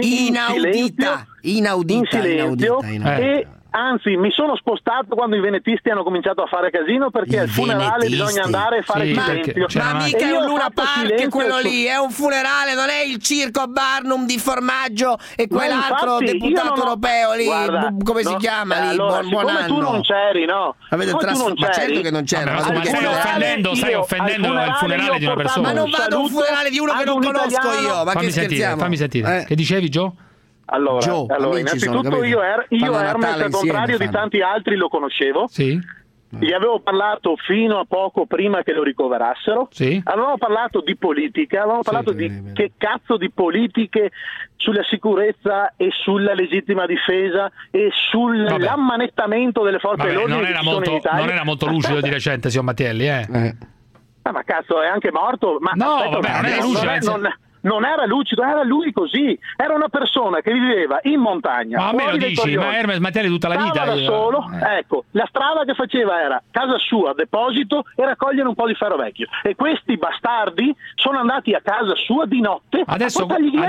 inaudita. E anzi, mi sono spostato quando i venetisti hanno cominciato a fare casino perché al funerale bisogna andare e fare silenzio. Ma mica è un Luna Park quello lì, è un funerale, non è il circo Barnum di formaggio e quell'altro deputato europeo lì, come si chiama lì? Buon anno. Tu non c'eri, no? Ma certo che non c'era. Stai offendendo il funerale di una persona. Ma non vado a un funerale di uno che non conosco io. Ma che scherziamo? Fammi sentire. Che dicevi, Gio? Allora, innanzitutto io Hermes, al contrario di tanti altri, lo conoscevo. Sì. Gli avevo parlato fino a poco prima che lo ricoverassero. Sì. Avevamo parlato di politica, avevamo parlato di che cazzo di politiche sulla sicurezza e sulla legittima difesa e sull'ammanettamento delle forze dell'ordine. Non era molto lucido di recente, signor Mattielli, ma cazzo, è anche morto. Ma no, vabbè, non era lucido. Non era lucido, era lui così. Era una persona che viveva in montagna. Ma a me lo dici, ma Hermes Mattielli tutta la vita. Da solo, ecco, la strada che faceva era casa sua, deposito e raccogliere un po' di ferro vecchio. E questi bastardi sono andati a casa sua di notte adesso,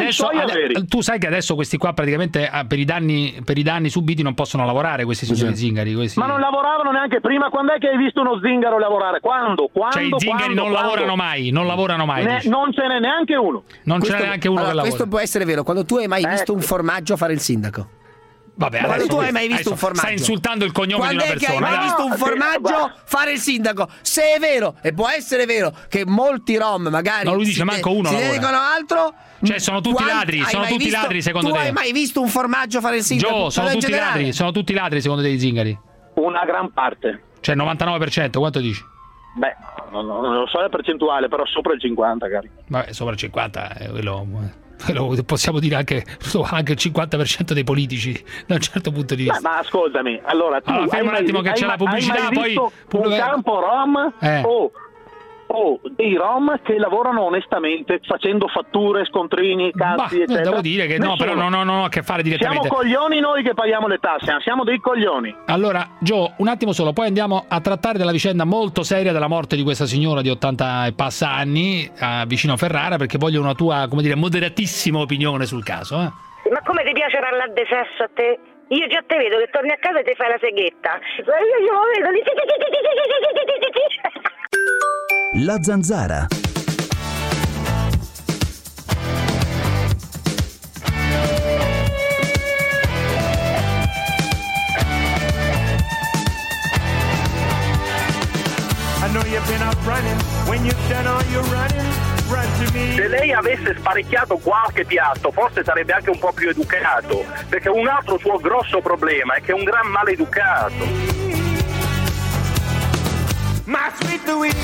tu sai che adesso questi qua praticamente per i danni subiti non possono lavorare, questi signori zingari. Ma non lavoravano neanche prima. Quando è che hai visto uno zingaro lavorare? Quando? Cioè i zingari non lavorano mai. Non ce n'è neanche uno. Non c'è neanche uno che lavora. Questo può essere vero. Quando tu hai mai visto un formaggio fare il sindaco? Vabbè, quando tu hai mai visto un formaggio? Stai insultando il cognome di una persona. Quando è che hai mai visto un formaggio fare il sindaco? Se è vero, e può essere vero, che molti rom magari lui dice manco uno si dedicano a altro. Cioè sono tutti ladri, ladri secondo te? Tu hai mai visto un formaggio fare il sindaco? Sono tutti ladri secondo te i zingari? Una gran parte. Cioè 99%, quanto dici? Beh, non lo so la percentuale, però sopra il 50, cari. Vabbè, sopra il 50 quello possiamo dire anche il 50% dei politici da un certo punto di vista. Ma ascoltami, allora tu fermo un attimo che c'è la pubblicità, poi un campo rom o dei rom che lavorano onestamente facendo fatture, scontrini, cazzi eccetera. Devo dire che no, però non ho a che fare direttamente. Siamo coglioni noi che paghiamo le tasse, siamo dei coglioni. Allora Gio, un attimo solo, poi andiamo a trattare della vicenda molto seria della morte di questa signora di 80 e passa anni vicino a Ferrara, perché voglio una tua, come dire, moderatissima opinione sul caso. Ma come ti piace parlare di sesso a te? Io già te vedo che torni a casa e ti fai la seghetta. Io lo vedo lì. La Zanzara. Se lei avesse sparecchiato qualche piatto, forse sarebbe anche un po' più educato, perché un altro suo grosso problema è che è un gran maleducato. My sweet Louise,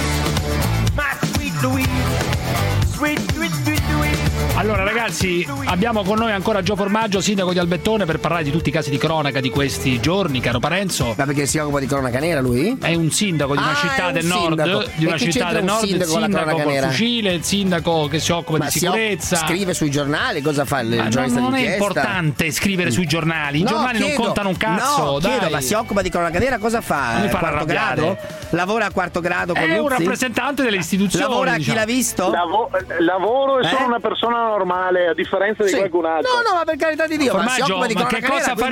sweet Louise. Allora ragazzi, abbiamo con noi ancora Gio Formaggio, sindaco di Albettone, per parlare di tutti i casi di cronaca di questi giorni, caro Parenzo. Ma perché si occupa di cronaca nera lui? È un sindaco di una città del nord, di una città del nord, il sindaco col fucile, il sindaco che si occupa di sicurezza. Scrive sui giornali, cosa fa il giornalista? Non è importante scrivere sui giornali, i giornali non contano un cazzo. Chiedo, ma si occupa di cronaca nera, cosa fa? Non mi fa quarto grado? Lavora a quarto grado con Luzzi? È un rappresentante delle istituzioni. Lavora a chi l'ha visto? Lavoro e sono una persona normale. male, a differenza di qualcun altro. No, ma per carità di Dio, Formaggio, ma che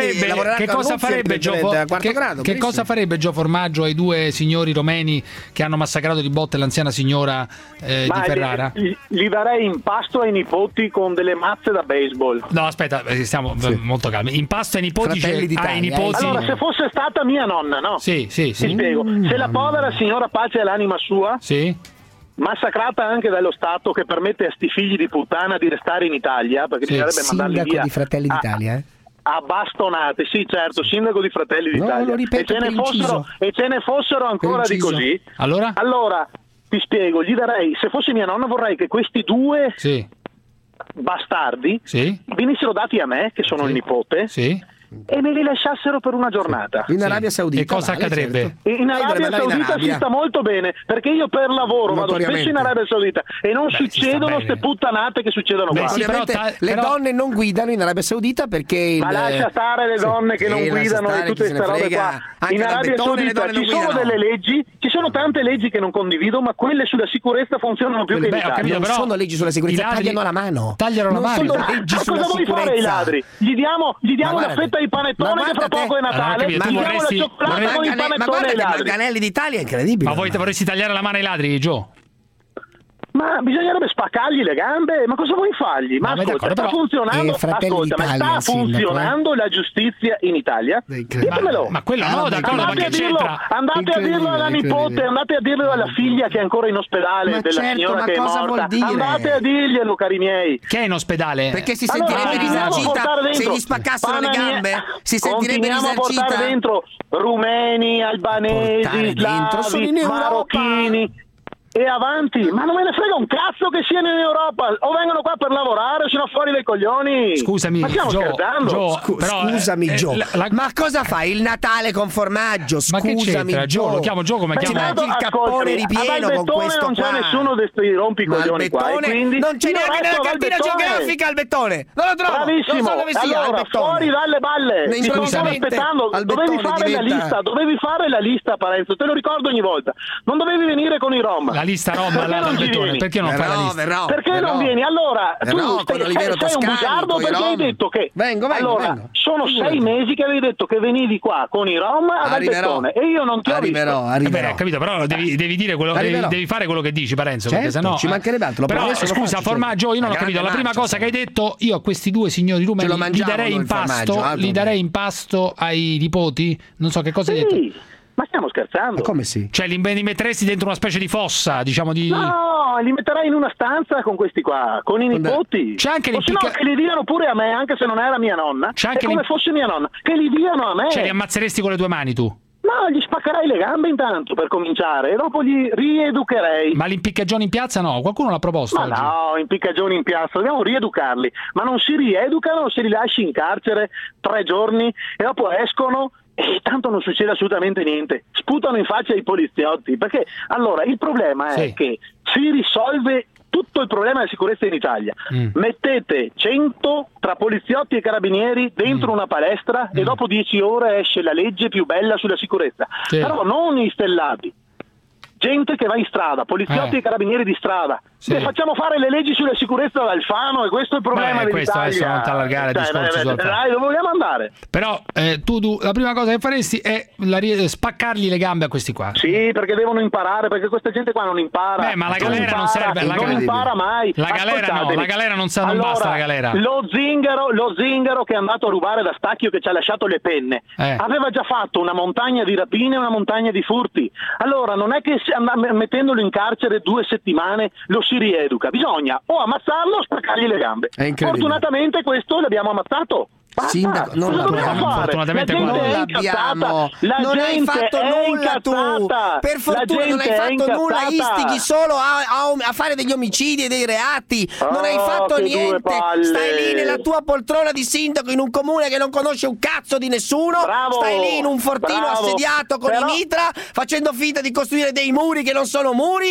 cosa farebbe Gio Formaggio ai due signori romeni che hanno massacrato di botte l'anziana signora di Ferrara? Gli darei in pasto ai nipoti con delle mazze da baseball. No, aspetta, stiamo molto calmi. In pasto ai nipoti, ai nipoti. Allora, se fosse stata mia nonna, no? Sì. Ti spiego. Se la povera signora pace all'anima sua, massacrata anche dallo Stato che permette a sti figli di puttana di restare in Italia, perché bisognerebbe mandarli via di Fratelli d'Italia, a bastonate, sì certo, sindaco di Fratelli d'Italia. Lo ripeto, e ce ne fossero ancora di così. Allora ti spiego, gli darei, se fosse mia nonna vorrei che questi due bastardi venissero dati a me, che sono il nipote, e me li lasciassero per una giornata. In Arabia Saudita. E cosa accadrebbe? Certo. In Arabia Saudita si sta molto bene, perché io per lavoro vado spesso in Arabia Saudita e non succedono queste puttanate che succedono qua. Le donne non guidano in Arabia Saudita perché ma lascia stare le donne che non guidano e tutte queste robe qua. In Arabia Saudita ci sono delle leggi, ci sono tante leggi che non condivido, ma quelle sulla sicurezza funzionano più che in Italia. Non sono leggi sulla sicurezza, tagliano la mano. Cosa vuoi fare ai ladri? Gli diamo una fetta di panettone che fra poco è Natale, gli diamo la cioccolata con il panettone ai ladri. Manganelli d'Italia è incredibile. Ma vorresti tagliare la mano ai ladri, Gio? Ma bisognerebbe spaccargli le gambe, ma cosa vuoi fargli? Ma ascolta, sta funzionando, sta funzionando la giustizia in Italia? Ditemelo. Ma quello no, d'accordo, ma che c'entra? Andate a dirlo alla nipote, andate a dirlo alla figlia che è ancora in ospedale della signora che è morta. Andate a dirglielo, cari miei. Che è in ospedale? Perché si sentirebbe risarcita se gli spaccassero le gambe? Si sentirebbe risarcita. Continuiamo a portare dentro rumeni, albanesi, slavi, marocchini. E avanti, ma non me ne frega un cazzo che siano in Europa, o vengono qua per lavorare o sono fuori dai coglioni. Scusami, ma stiamo scherzando? Scusami, Gio. Ma cosa fai il Natale con Formaggio? Scusami, ma Gio. Lo chiamo Gio come chiama? Il cappone ripieno con questo non c'è nessuno di questi rompicoglioni qua, quindi non c'è neanche nella cartina geografica il bettone. Non lo trovo. Bravissimo. Non so dove sia, allora, fuori dalle balle. Ti sto aspettando. Dovevi fare la lista, Parenzo. Te lo ricordo ogni volta. Non dovevi venire con i Rom. La lista Rom all'Albertone, perché non fai la lista? Perché non vieni? Allora, tu sei un bugiardo perché hai detto che sono 6 mesi che avevi detto che venivi qua con i Rom ad Albertone e io non ti ho visto. Arriverò. Capito, però devi dire quello, devi fare quello che dici, Parenzo, perché sennò ci mancherebbe altro. Però scusa, Formaggio, io non ho capito. La prima cosa che hai detto, io a questi due signori rumeni li darei in pasto ai nipoti? Non so che cosa hai detto. Ma stiamo scherzando? Ma come sì? Cioè li metteresti dentro una specie di fossa, diciamo di... No, li metterai in una stanza con questi qua, con i nipoti. C'è anche o se no che li diano pure a me, anche se non era mia nonna. È come fosse mia nonna. Che li diano a me. Cioè li ammazzeresti con le tue mani tu? No, gli spaccherai le gambe intanto per cominciare e dopo gli rieducherei. Ma l'impiccagione in piazza no? Qualcuno l'ha proposto? Ma oggi? No, impiccagioni in piazza, dobbiamo rieducarli. Ma non si rieducano se li lasci in carcere 3 giorni e dopo escono e tanto non succede assolutamente niente. Sputano in faccia ai poliziotti. Perché allora il problema è che si risolve tutto il problema della sicurezza in Italia. Mettete 100 tra poliziotti e carabinieri dentro una palestra e dopo 10 ore esce la legge più bella sulla sicurezza. Però non i stellati. Gente che va in strada, poliziotti e carabinieri di strada. Se facciamo fare le leggi sulla sicurezza ad Alfano e questo è il problema dell'Italia. Questo adesso non ti allargare il discorso. Dai, dove vogliamo andare? Però tu la prima cosa che faresti è spaccargli le gambe a questi qua. Sì, perché devono imparare, perché questa gente qua non impara. Ma la galera non serve. Non impara mai. La galera non sa, non basta la galera. Lo zingaro che è andato a rubare da Stacchio, che ci ha lasciato le penne, aveva già fatto una montagna di rapine e una montagna di furti. Allora non è che mettendolo in carcere 2 settimane lo si rieduca, bisogna o ammazzarlo o spaccargli le gambe. Fortunatamente questo l'abbiamo ammazzato. Sindaco, non fortunatamente non l'abbiamo. Non hai fatto nulla tu. Per fortuna non hai fatto nulla, istighi solo a fare degli omicidi e dei reati. Non hai fatto niente. Stai lì nella tua poltrona di sindaco in un comune che non conosce un cazzo di nessuno. Stai lì in un fortino assediato con i mitra, facendo finta di costruire dei muri che non sono muri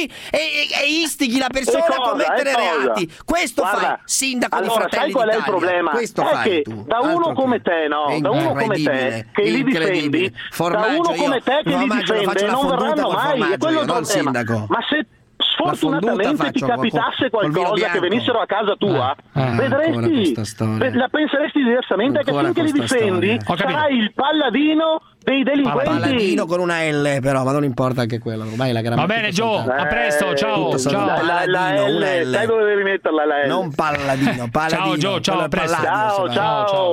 e istighi la persona a commettere reati. Questo fai, sindaco di Fratelli d'Italia. Qual è il problema? Questo fai tu. Da uno come te, da uno come te che li difendi, da uno come te che li difende non verranno mai, è quello il problema. Ma se sfortunatamente ti capitasse qualcosa, che venissero a casa tua, vedresti, la penseresti diversamente, che finché li difendi sarai il palladino dei delinquenti. Palladino con una L, però, ma non importa anche quello. Ormai la va bene, Gio, a presto, ciao. La L, sai dove devi metterla la L? Non palladino, palladino. Ciao Gio, ciao, a presto. Ciao.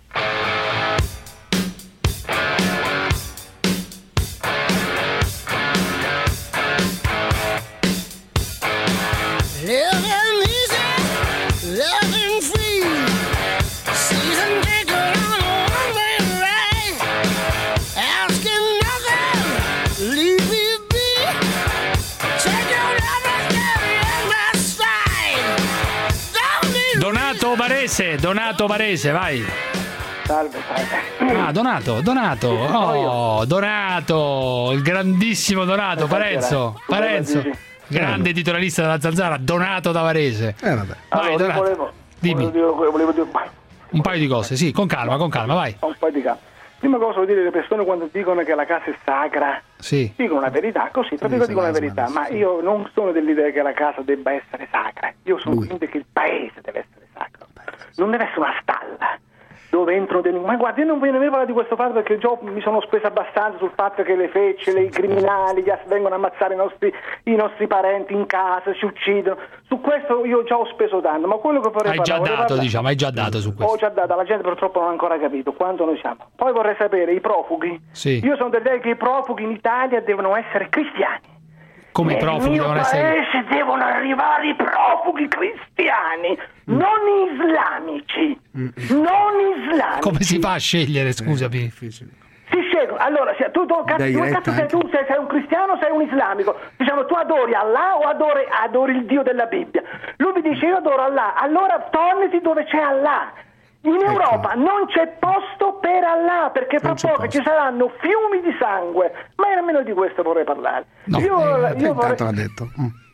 Donato Varese, vai. Salve. Ah, Donato. Oh, Donato, il grandissimo Donato, Parenzo. Grande editorialista della Zanzara, Donato da Varese. Vabbè. Vai, allora, Donato. Dimmi. Volevo dire un paio di cose, sì, con calma, vai. Un paio di calma. Prima cosa vuol dire, le persone quando dicono che la casa è sacra, dicono una verità, così, proprio dicono una verità, ma io non sono dell'idea che la casa debba essere sacra, io sono convinto che il paese deve essere sacro, non deve essere una stalla dove entrano ma guarda, io non ve ne parlare di questo fatto perché già mi sono speso abbastanza sul fatto che le fecce, i criminali che vengono a ammazzare i nostri parenti in casa, ci uccidono. Su questo io già ho speso tanto, ma quello che vorrei hai già dato su questo. Ho già dato, la gente purtroppo non ha ancora capito quanto noi siamo. Poi vorrei sapere, i profughi, io sono dell'idea che i profughi in Italia devono essere cristiani. Come i profughi devono essere? Nel mio paese devono arrivare i profughi cristiani, non islamici. Come si fa a scegliere, scusami? Si scelgono. Allora, tu sei un cristiano o sei un islamico? Diciamo, tu adori Allah o adori il Dio della Bibbia? Lui mi dice, io adoro Allah. Allora tornati dove c'è Allah. In Europa non c'è posto per Allah, perché fra poco ci saranno fiumi di sangue, ma nemmeno di questo vorrei parlare. Io vorrei... l'ha detto.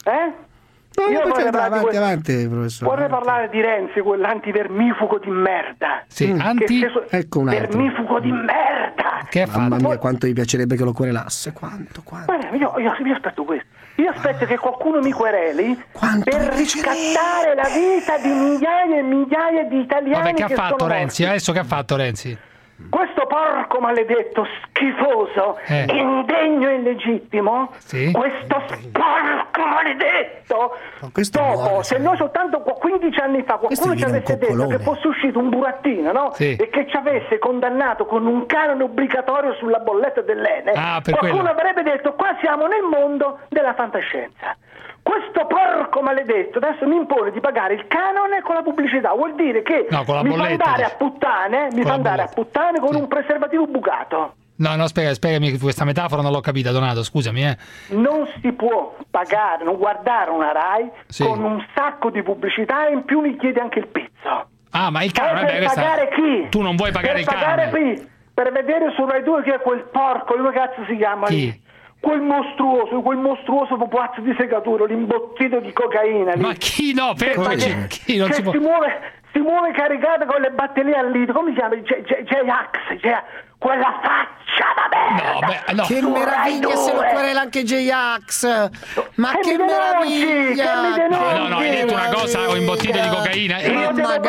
Io vorrei avanti, professore. Vorrei parlare di Renzi, quell'antivermifugo di merda. Ecco un altro. Vermifugo di merda. Che ha fatto? Mamma mia, quanto mi piacerebbe che lo querelasse. Quanto. Io aspetto questo. Io aspetto che qualcuno mi quereli per riscattare la vita di migliaia e migliaia di italiani. Vabbè, che ha fatto Renzi? Adesso che ha fatto Renzi? Questo porco maledetto, schifoso, indegno e illegittimo, questo porco maledetto, dopo, se noi soltanto 15 anni fa qualcuno ci avesse detto che fosse uscito un burattino, no? E che ci avesse condannato con un canone obbligatorio sulla bolletta dell'Ene, qualcuno avrebbe detto: qua siamo nel mondo della fantascienza. Questo porco maledetto adesso mi impone di pagare il canone con la pubblicità, vuol dire che mi fa andare a puttane, con un preservativo bucato. No, spiegami questa metafora, non l'ho capita, Donato, scusami. Non si può pagare, non guardare una Rai con un sacco di pubblicità e in più mi chiede anche il pizzo. Ah, ma il canone, per pagare chi? Tu non vuoi pagare il canone. Per vedere su Rai 2 chi è quel porco, come cazzo si chiama lì? Quel mostruoso pupazzo di segatura, l'imbottito di cocaina lì. Ma chi no? Chi non si può... si muove caricato con le batterie al litro, come si chiama? J-Ax, quella faccia da merda. No, che meraviglia se lo querela anche J-Ax. Ma che meraviglia! No, hai detto una cosa, ho imbottito di cocaina. Io devo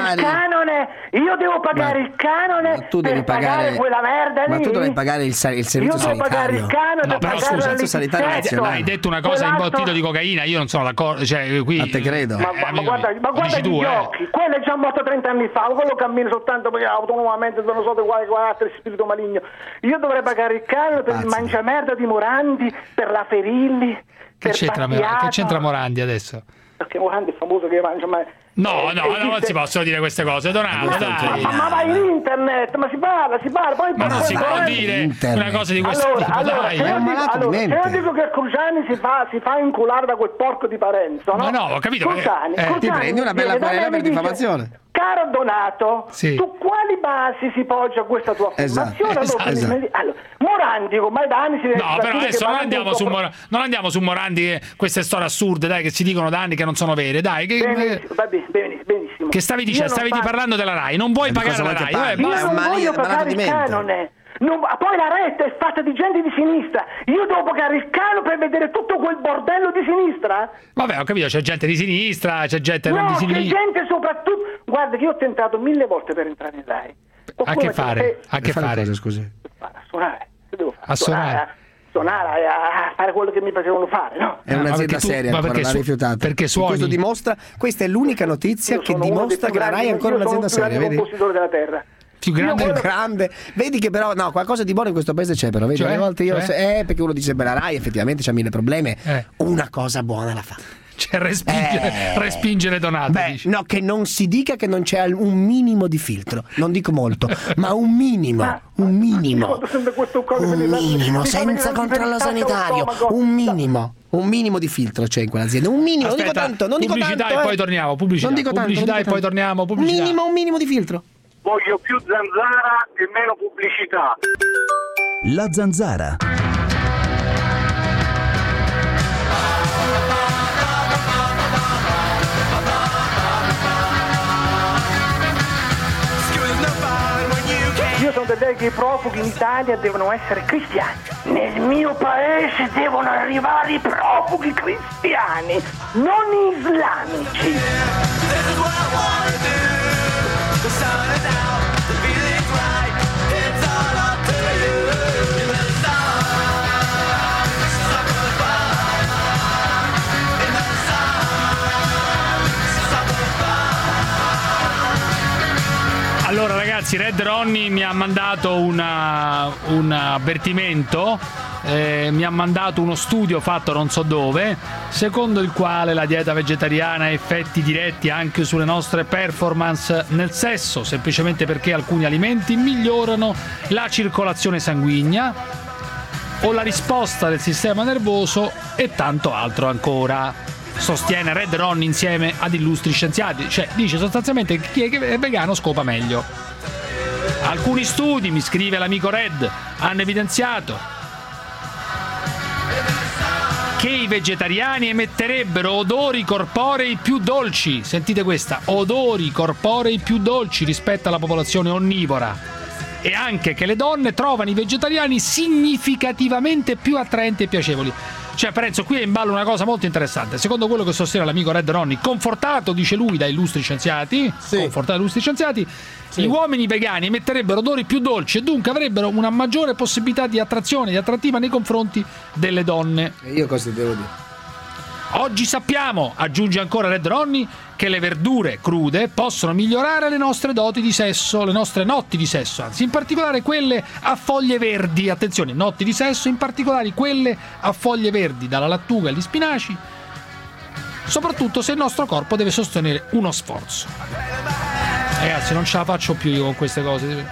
pagare il canone per pagare quella merda lì. Ma tu dovrai pagare il servizio sanitario. Io devo pagare il canone per pagare il servizio sanitario nazionale. Hai detto una cosa, imbottito di cocaina, io non sono d'accordo, cioè qui... Ma te credo. Ma guarda gli occhi, quello è già morto 30 anni fa, quello cammina soltanto autonomamente, non so di quale carattere, spirito maligno. Io dovrei pagare il canone per il mangiamerda di Morandi, per la Ferilli, che c'entra Morandi adesso? Perché Morandi è famoso che mangia No, non si possono dire queste cose, Donato, dai. Ma vai in internet, ma si parla, poi... Ma non si può dire una cosa di questo tipo, dai. Se io dico che Cruciani si fa inculare da quel porco di Parenzo, no? Ma no, ho capito. Cruciani, ti prendi una bella querela per diffamazione. Caro Donato, su quali basi si poggia questa tua affermazione? Allora, Morandi, ormai da anni si vede... No, però adesso non andiamo su Morandi, queste storie assurde, dai, che si dicono da anni che non sono vere, dai. Benissimo. Che stavi dicendo? Stavi parlando della Rai, non vuoi pagare la Rai? Io non voglio pagare il canone. Poi la rete è fatta di gente di sinistra. Io devo pagare il calo per vedere tutto quel bordello di sinistra? Vabbè, ho capito, c'è gente di sinistra, c'è gente non di sinistra. No, c'è gente soprattutto. Guarda che io ho tentato 1000 volte per entrare in Rai. A che fare? A che fare? Cosa, scusi? A suonare. Che devo fare? A suonare? Suonare, a fare quello che mi facevano fare, no? È un'azienda seria, ancora l'ha rifiutata. Perché suoni? Questo dimostra, questa è l'unica notizia che dimostra che la Rai è ancora un'azienda seria, vedi? Sono il compositore della terra. Più grande. Vedi che però qualcosa di buono in questo paese c'è, però vedi, alle volte perché uno dice beh, la Rai effettivamente c'ha 1000 problemi, una cosa buona la fa. Cioè respingere Donato. No, che non si dica che non c'è un minimo di filtro, non dico molto, ma un minimo, senza controllo sanitario, un minimo di filtro c'è in quell'azienda, un minimo. Aspetta, non dico tanto, pubblicità e poi torniamo, pubblicità e poi torniamo, pubblicità. Un minimo di filtro. Voglio più zanzara e meno pubblicità. La zanzara. Io sono dell'idea che i profughi in Italia devono essere cristiani. Nel mio paese devono arrivare i profughi cristiani, non islamici. Allora ragazzi, Red Ronnie mi ha mandato un avvertimento, mi ha mandato uno studio fatto non so dove, secondo il quale la dieta vegetariana ha effetti diretti anche sulle nostre performance nel sesso, semplicemente perché alcuni alimenti migliorano la circolazione sanguigna o la risposta del sistema nervoso e tanto altro ancora. Sostiene Red Ronnie insieme ad illustri scienziati, cioè dice sostanzialmente che chi è vegano scopa meglio. Alcuni studi, mi scrive l'amico Red, hanno evidenziato che i vegetariani emetterebbero odori corporei più dolci, sentite questa, odori corporei più dolci rispetto alla popolazione onnivora, e anche che le donne trovano i vegetariani significativamente più attraenti e piacevoli. Cioè Parenzo, qui è in ballo una cosa molto interessante. Secondo quello che sostiene l'amico Red Ronnie, confortato, dice lui, da illustri scienziati, gli uomini vegani emetterebbero odori più dolci e dunque avrebbero una maggiore possibilità di attrazione, di attrattiva nei confronti delle donne. E io cosa devo dire? Oggi sappiamo, aggiunge ancora Red Ronnie, che le verdure crude possono migliorare le nostre doti di sesso, le nostre notti di sesso, anzi in particolare quelle a foglie verdi. Attenzione, notti di sesso, in particolare quelle a foglie verdi, dalla lattuga agli spinaci, soprattutto se il nostro corpo deve sostenere uno sforzo. Ragazzi, non ce la faccio più io con queste cose,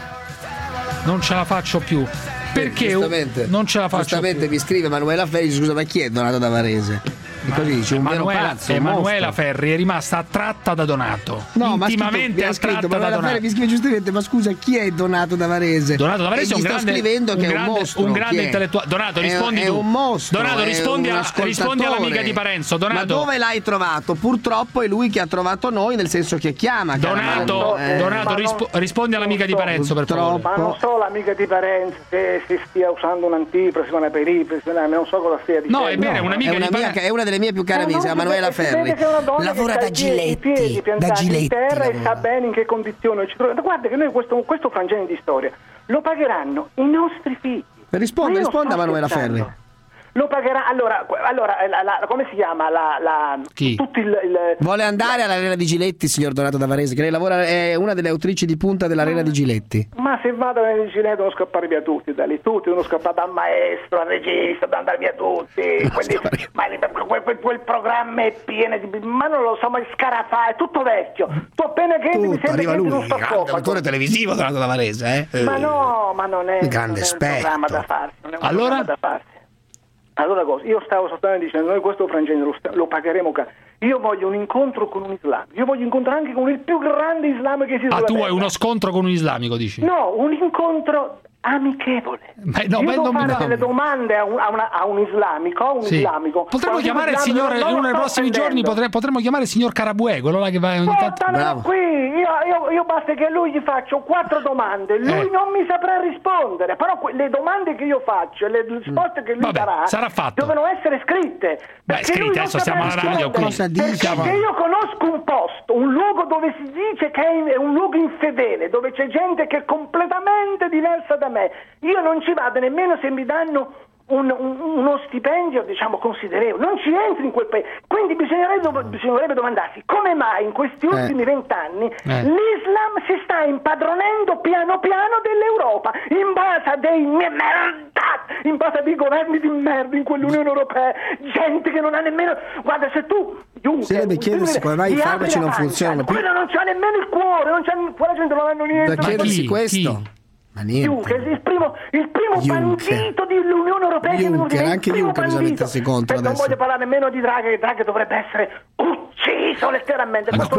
non ce la faccio più. Perché non ce la faccio giustamente più. Mi scrive Emanuela Ferri, scusa, ma chi è Donato da Varese? Così dice, Emanuela Ferri è rimasta attratta da Donato, intimamente attratta da Donato. Ferri mi scrive giustamente, ma scusa, chi è Donato da Varese? Donato da Varese è un grande, scrivendo che è un mostro, un grande intellettuale. Donato, rispondi tu. È un mostro. Donato, rispondi all'amica di Parenzo. Donato. Ma dove l'hai trovato? Purtroppo è lui che ha trovato noi, nel senso che chiama. Donato, rispondi all'amica di Parenzo, per favore. Ma non so l'amica di Parenzo se si stia usando un'antipresi, una peripresi, non so cosa stia dicendo. No, è bene, un'amica di Parenzo. È una delle mie più care amiche, Emanuela Ferri. Lavora da Giletti, in terra e sa bene in che condizioni ci troviamo. Guarda che noi questo frangente di storia lo pagheranno i nostri figli. Risponda Emanuela Ferri. Lo pagherà. Allora come si chiama? Chi? Vuole andare all'arena di Giletti, signor Donato da Varese, che lei lavora, è una delle autrici di punta dell'arena di Giletti. Ma se vado all'arena di Giletti devono scappare via tutti, da lì tutti, devono scappare dal maestro, al regista, devono andare via tutti. Quel programma è pieno di. Ma non lo so, ma Scarafà è tutto vecchio. Tu appena che mi sembra arriva che lui, non sto l'autore televisivo Donato da Varese, Ma no, ma non è grande esperto. Un programma da farsi. Non è un allora? programma da farsi. Allora cosa? Io stavo soltanto dicendo, noi questo frangente lo pagheremo. Io voglio un incontro con un islamico. Io voglio incontrare anche con il più grande islamico che esiste. Tu hai uno scontro con un islamico, dici? No, un incontro amichevole. Io devo fare delle domande a un islamico. Potremmo chiamare il signore uno dei prossimi giorni, potremmo chiamare il signor Carabuè, quello là che va ogni tanto. Bravo. Qui io basta che lui gli faccio 4 domande, lui non mi saprà rispondere, però le domande che io faccio e le risposte che lui darà sarà fatto. devono essere scritte. Scritte, adesso stiamo alla radio qui. Perché io conosco un posto, un luogo dove si dice che è un luogo infedele, dove c'è gente che è completamente diversa da me. Io non ci vado nemmeno se mi danno uno stipendio, diciamo, considerevole. Non ci entri in quel paese. Quindi bisognerebbe domandarsi come mai in questi ultimi 20 anni l'Islam si sta impadronendo piano piano dell'Europa in base a in base a dei governi di merda in quell'Unione Europea, gente che non ha nemmeno, guarda, se tu deve chiedersi come mai i farmaci non funzionano più. Quello non c'ha nemmeno il cuore, quella gente non hanno niente. Da chiedersi questo. Ma niente. Il primo bandito dell'Unione Europea Juncker, anche Juncker bisogna mettersi contro adesso. Non voglio parlare nemmeno di Draghi, Draghi dovrebbe essere ucciso letteralmente. Ma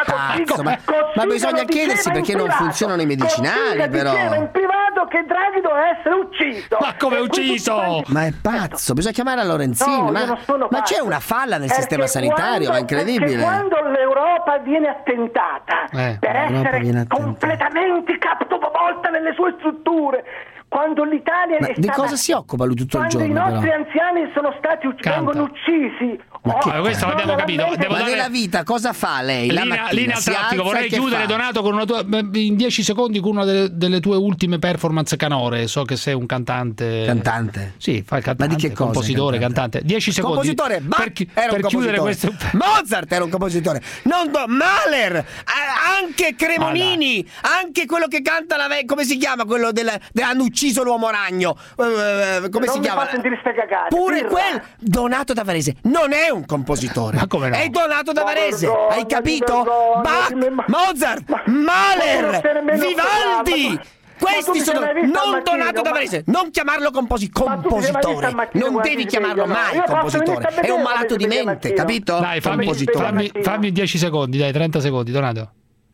bisogna chiedersi perché non funzionano i medicinali, però. Diceva in privato che Draghi doveva essere ucciso. Ma come ucciso? Ma è pazzo, bisogna chiamare a Lorenzini. Ma c'è una falla nel sistema sanitario, è incredibile. Quando l'Europa viene attentata per essere completamente capovolta nelle sue strutture, quando l'Italia è di cosa si occupa lui tutto il giorno? Quando i nostri anziani sono stati vengono uccisi. Questo l'abbiamo capito. Ma nella vita cosa fa lei? Linea al traffico. Vorrei chiudere, Donato, con in 10 secondi con una delle tue ultime performance canore. So che sei un cantante. Cantante? Sì, fa il cantante. Ma di che cosa? Compositore, cantante. 10 secondi. Compositore, per chiudere questo. Mozart era un compositore. Mahler, anche Cremonini, anche quello che canta come si chiama quello hanno ucciso l'uomo ragno. Come si chiama? Pure quel Donato da Varese non è un compositore. Ma come no? È Donato da Varese, hai capito? Bach, Mozart, Mahler, Vivaldi. Questi sono non Donato da Varese, non chiamarlo compositore, non devi chiamarlo mai compositore, è un malato di mente, capito? Dai, fammi 10 secondi, dai, 30 secondi, Donato.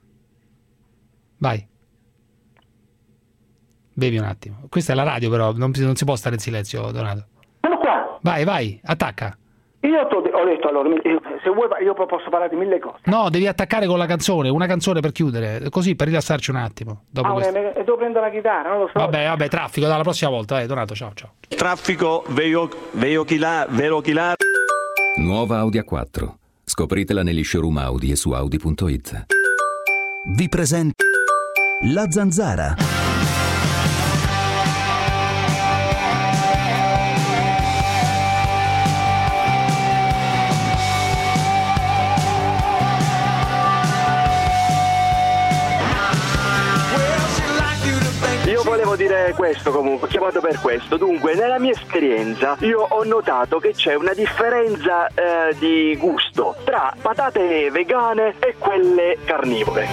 Vai. Bevi un attimo. Questa è la radio, però non si può stare in silenzio, Donato. Sono qua. Vai, attacca. Io ho detto, allora, se vuoi io posso parlare di 1000 cose. No, devi attaccare con la canzone, una canzone per chiudere, così per rilassarci un attimo. E devo prendere la chitarra, non lo so. Vabbè, traffico, dalla prossima volta, Donato, ciao. Traffico, veo chi là. Nuova Audi A4. Scopritela negli showroom Audi e su Audi.it. Vi presento La Zanzara. Volevo dire questo, comunque, ho chiamato per questo. Dunque, nella mia esperienza io ho notato che c'è una differenza di gusto tra patate vegane e quelle carnivore.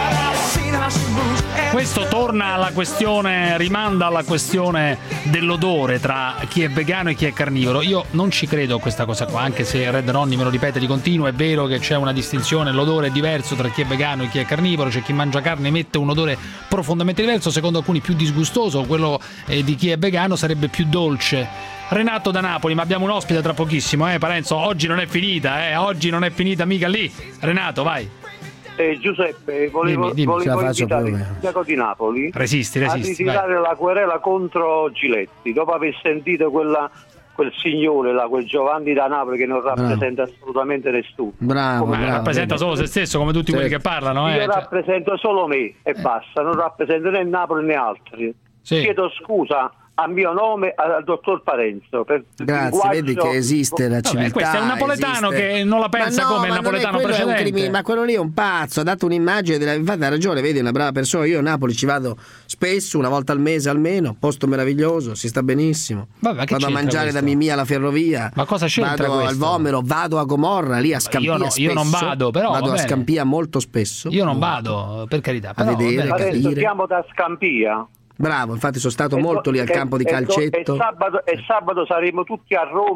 Questo torna alla questione, rimanda alla questione dell'odore tra chi è vegano e chi è carnivoro. Io non ci credo a questa cosa qua, anche se Red Ronnie me lo ripete di continuo. È vero che c'è una distinzione, l'odore è diverso tra chi è vegano e chi è carnivoro. C'è chi mangia carne e emette un odore profondamente diverso, secondo alcuni più disgustoso, quello di chi è vegano sarebbe più dolce. Renato da Napoli, ma abbiamo un ospite tra pochissimo, Parenzo, oggi non è finita mica lì. Renato, vai. Giuseppe, volevo invitare il sindaco di Napoli resisti, a ritirare la querela contro Giletti dopo aver sentito quel signore là, quel Giovanni da Napoli che non rappresenta assolutamente nessuno. Bravo. Rappresenta solo se stesso, come tutti quelli che parlano. Io rappresento solo me e basta, non rappresento né Napoli né altri. Chiedo scusa a mio nome al dottor Parenzo per grazie, vedi che esiste la civiltà. Questo è un napoletano che non la pensa come il napoletano precedente. Ma quello lì è un pazzo, ha dato un'immagine infatti ha ragione, vedi, è una brava persona. Io a Napoli ci vado spesso, una volta al mese almeno, posto meraviglioso, si sta benissimo. Vabbè, vado a mangiare questo? da Mimì alla ferrovia. Ma cosa c'entra vado questo? Al Vomero, vado a Gomorra, lì a Scampia. Io non vado, però vado a Scampia molto spesso. Io non vado, per carità, però, a vedere, adesso siamo da Scampia. Bravo, infatti sono stato molto lì al campo di calcetto. E sabato saremo tutti a Roma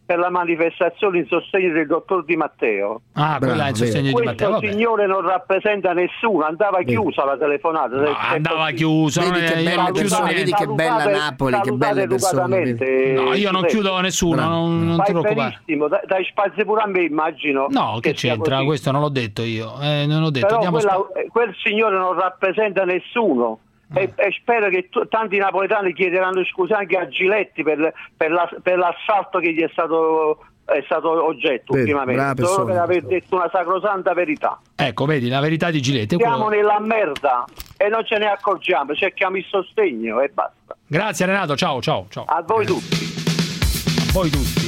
per la manifestazione in sostegno del dottor Di Matteo. Quella in sostegno di Matteo. Questo signore non rappresenta nessuno, andava chiusa la telefonata. Andava chiusa, vedi che bella Napoli, che belle persone. No, io non chiudo a nessuno, non ti preoccupare. Benissimo, dai spazi pure a me, immagino. No, che c'entra? Questo non l'ho detto io. Non ho detto. Però quel signore non rappresenta nessuno. E spero che tanti napoletani chiederanno scusa anche a Giletti per l'assalto che gli è stato oggetto ultimamente, solo per aver detto una sacrosanta verità. Ecco, vedi, la verità di Giletti. Siamo nella merda e non ce ne accorgiamo, cerchiamo il sostegno e basta. Grazie Renato, ciao. A voi tutti. A voi tutti.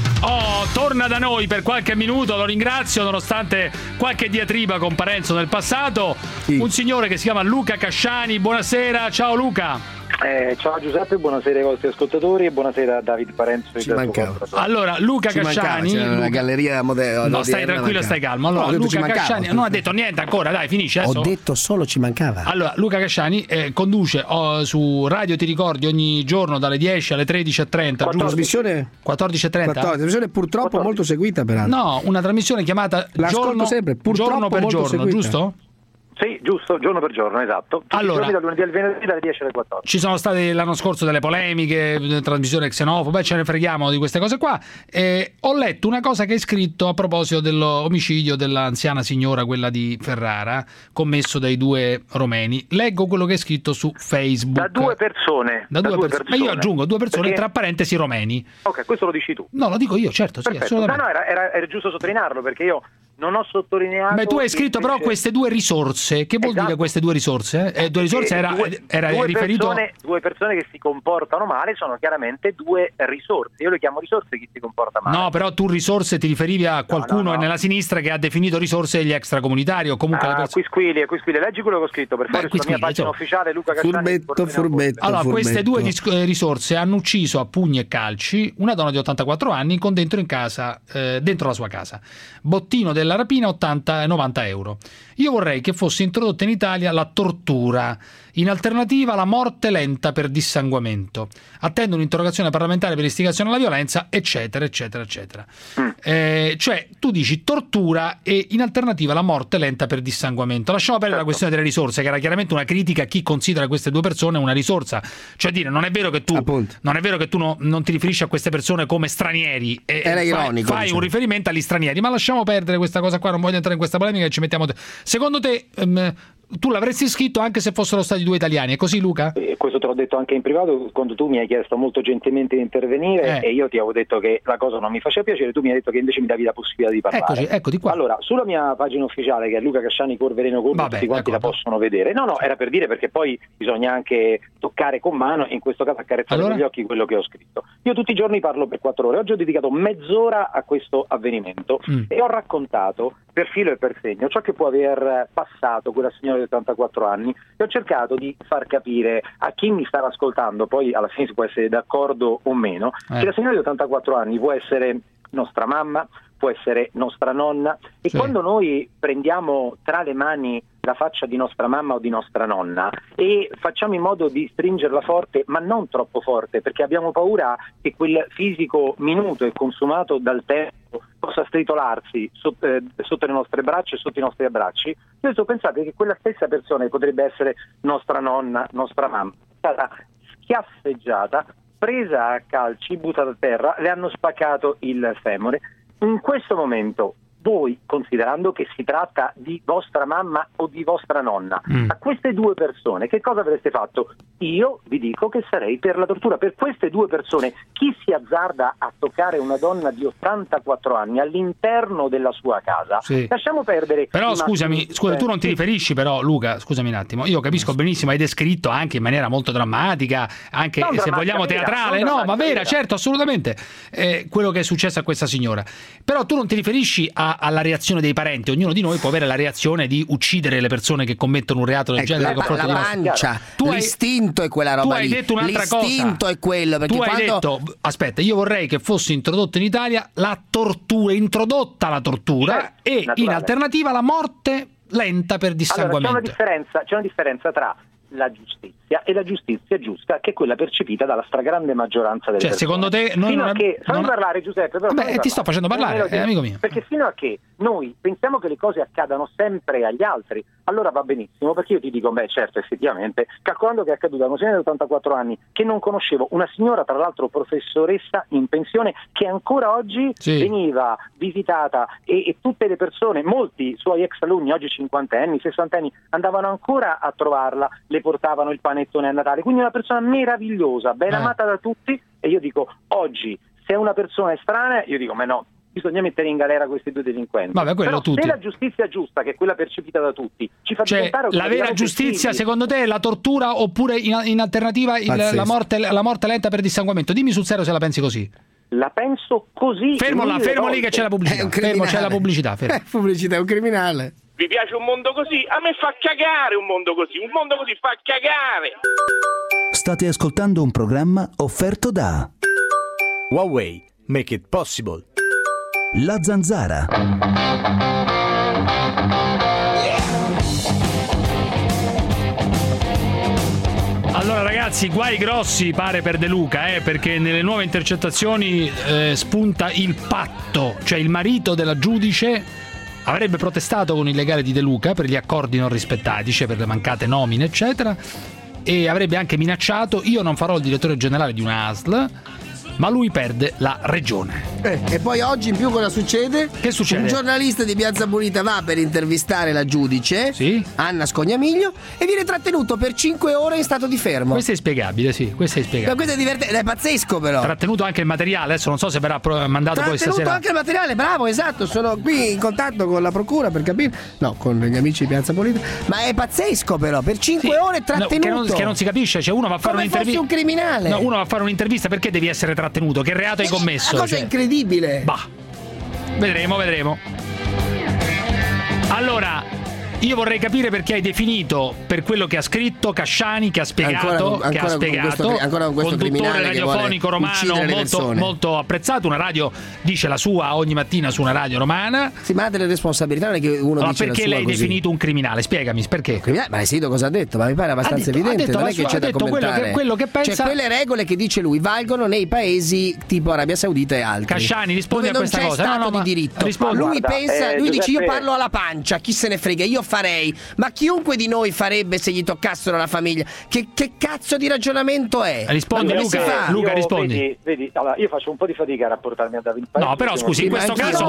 Torna da noi per qualche minuto, lo ringrazio, nonostante qualche diatriba con Parenzo nel passato. Un signore che si chiama Luca Casciani. Buonasera, ciao Luca. Ciao Giuseppe, buonasera ai vostri ascoltatori e buonasera a David Parenzo. Allora, Luca Casciani, la galleria moderna. No, stai tranquillo, stai calmo. Allora, Luca Casciani non ha detto niente ancora, dai, finisce adesso. Ho detto solo ci mancava. Allora, Luca Casciani conduce su Radio Ti Ricordi ogni giorno dalle 10 alle 13:30. Trasmissione 14:30. Trasmissione purtroppo molto seguita peraltro. No, una trasmissione chiamata giorno per giorno, giusto? Sì, giusto, giorno per giorno, esatto. Allora, dal lunedì al venerdì dalle 10 alle 14. Ci sono state l'anno scorso delle polemiche, trasmissione xenofoba, ce ne freghiamo di queste cose qua. Ho letto una cosa che hai scritto a proposito dell'omicidio dell'anziana signora, quella di Ferrara, commesso dai due romeni. Leggo quello che hai scritto su Facebook. Da due persone. Ma io aggiungo 2 persone, tra parentesi romeni. Ok, questo lo dici tu. No, lo dico io, certo. Sì, assolutamente. No, era giusto sottolinearlo, perché io non ho sottolineato. Beh, tu hai scritto però queste 2 risorse. Che vuol dire queste 2 risorse? 2 risorse era riferito due persone che si comportano male sono chiaramente 2 risorse. Io le chiamo risorse chi si comporta male. No, però tu risorse ti riferivi a qualcuno nella sinistra che ha definito risorse gli extracomunitari o comunque le persone. Quisquili, leggi quello che ho scritto per favore sulla mia pagina ufficiale Luca Casciani. Furbetto. Allora, queste 2 risorse hanno ucciso a pugni e calci una donna di 84 anni con dentro la sua casa. Bottino della rapina 80-90 euro. Io vorrei che fosse introdotta in Italia la tortura, in alternativa la morte lenta per dissanguamento. Attendo un'interrogazione parlamentare per l'istigazione alla violenza, eccetera. Cioè tu dici tortura e in alternativa la morte lenta per dissanguamento. Lasciamo perdere la questione delle risorse, che era chiaramente una critica a chi considera queste 2 persone una risorsa. Cioè dire, non è vero che tu non ti riferisci a queste persone come stranieri, era ironico, fai un riferimento agli stranieri, ma lasciamo perdere questa cosa qua, non voglio entrare in questa polemica, ci mettiamo. Secondo te tu l'avresti scritto anche se fossero stati 2 italiani, è così Luca? Questo te l'ho detto anche in privato quando tu mi hai chiesto molto gentilmente di intervenire e io ti avevo detto che la cosa non mi faceva piacere, tu mi hai detto che invece mi davi la possibilità di parlare. Ecco di qua. Allora, sulla mia pagina ufficiale, che è Luca Casciani Corvereno Corvo, tutti quanti la possono vedere. No, era per dire, perché poi bisogna anche toccare con mano, in questo caso accarezzare con gli occhi quello che ho scritto. Io tutti i giorni parlo per 4 ore, oggi ho dedicato mezz'ora a questo avvenimento e ho raccontato per filo e per segno ciò che può aver passato quella signora di 84 anni e ho cercato di far capire a chi mi stava ascoltando, poi alla fine si può essere d'accordo o meno, che la signora di 84 anni può essere nostra mamma, può essere nostra nonna e quando noi prendiamo tra le mani la faccia di nostra mamma o di nostra nonna e facciamo in modo di stringerla forte, ma non troppo forte, perché abbiamo paura che quel fisico minuto e consumato dal tempo possa stritolarsi sotto le nostre braccia e sotto i nostri abbracci. Adesso pensate che quella stessa persona, che potrebbe essere nostra nonna, nostra mamma, è stata schiaffeggiata, presa a calci, buttata a terra, le hanno spaccato il femore. In questo momento voi, considerando che si tratta di vostra mamma o di vostra nonna, a queste 2 persone che cosa avreste fatto? Io vi dico che sarei per la tortura. Per queste 2 persone, chi si azzarda a toccare una donna di 84 anni all'interno della sua casa, lasciamo perdere. Però scusami, tu non ti riferisci però, Luca, scusami un attimo, io capisco benissimo, hai descritto anche in maniera molto drammatica, anche non se vogliamo teatrale, ma vera, certo, assolutamente, quello che è successo a questa signora. Però tu non ti riferisci alla reazione dei parenti. Ognuno di noi può avere la reazione di uccidere le persone che commettono un reato del genere. La pancia, l'istinto è quella roba lì. Tu hai detto un'altra l'istinto è quello, perché hai detto, aspetta, io vorrei che fosse introdotta in Italia la tortura, e in alternativa la morte lenta per dissanguamento. Allora, c'è una differenza tra la giustizia giustizia è la giustizia giusta, che è quella percepita dalla stragrande maggioranza delle persone. Secondo te fammi parlare, Giuseppe, però ti sto facendo parlare, amico mio. Perché fino a che noi pensiamo che le cose accadano sempre agli altri, allora va benissimo, perché io ti dico, certo, effettivamente, calcolando che è accaduto a una signora di 84 anni che non conoscevo, una signora tra l'altro professoressa in pensione, che ancora oggi veniva visitata e tutte le persone, molti suoi ex alunni, oggi 50enni, 60enni, andavano ancora a trovarla, le portavano il panettone a Natale, quindi una persona meravigliosa, ben amata da tutti, e io dico, oggi se una persona è strana, io dico, ma no, bisogna mettere in galera questi due delinquenti. Però se la giustizia giusta, che è quella percepita da tutti, ci fa diventare la vera giustizia, secondo te, è la tortura, oppure in alternativa la morte lenta per dissanguamento? Dimmi sul serio se la pensi così. La penso così. Fermo lì che c'è la pubblicità. C'è la pubblicità. Pubblicità, è un criminale. Vi piace un mondo così? A me fa cagare un mondo così fa cagare. State ascoltando un programma offerto da Huawei, make it possible. La Zanzara. Allora ragazzi, guai grossi pare per De Luca, perché nelle nuove intercettazioni spunta il patto, cioè il marito della giudice avrebbe protestato con il legale di De Luca per gli accordi non rispettati, cioè per le mancate nomine eccetera, e avrebbe anche minacciato: io non farò il direttore generale di una ASL, ma lui perde la regione. E poi oggi in più cosa succede? Che succede? Un giornalista di Piazza Pulita va per intervistare la giudice, Anna Scognamiglio, e viene trattenuto per 5 ore in stato di fermo. Questo è spiegabile, questo è spiegabile. Ma questo è divertente, è pazzesco però. Trattenuto anche il materiale, adesso non so se verrà mandato poi stasera. Trattenuto anche il materiale, bravo, esatto, sono qui in contatto con la procura per capire, con gli amici di Piazza Pulita, ma è pazzesco però, per 5 ore trattenuto. Che non si capisce, cioè uno va a fare un'intervista. Come fosse un criminale. No, uno va a fare un'intervista, perché devi essere trattenuto? Che reato hai commesso? Una cosa incredibile. Vedremo. Allora, io vorrei capire perché hai definito, per quello che ha scritto Casciani, che ha spiegato, conduttore radiofonico romano molto apprezzato, una radio dice la sua ogni mattina su una radio romana. Sì, ma ha delle responsabilità, non è che uno dice la sua. Perché l'hai definito un criminale? Spiegami, perché? Ma hai sentito cosa ha detto? Ma mi pare abbastanza evidente, non è che c'è da commentare. Quello che pensa. Cioè, quelle regole che dice lui valgono nei paesi tipo Arabia Saudita e altri. Casciani, rispondi a questa cosa. Non c'è stato di diritto. Lui pensa, lui dice: io parlo alla pancia, chi se ne frega, io farei. Ma chiunque di noi farebbe se gli toccassero la famiglia. Che cazzo di ragionamento è? Rispondi, Luca, rispondi. Vedi, allora, io faccio un po' di fatica a rapportarmi a David Paese. No, però scusi, in questo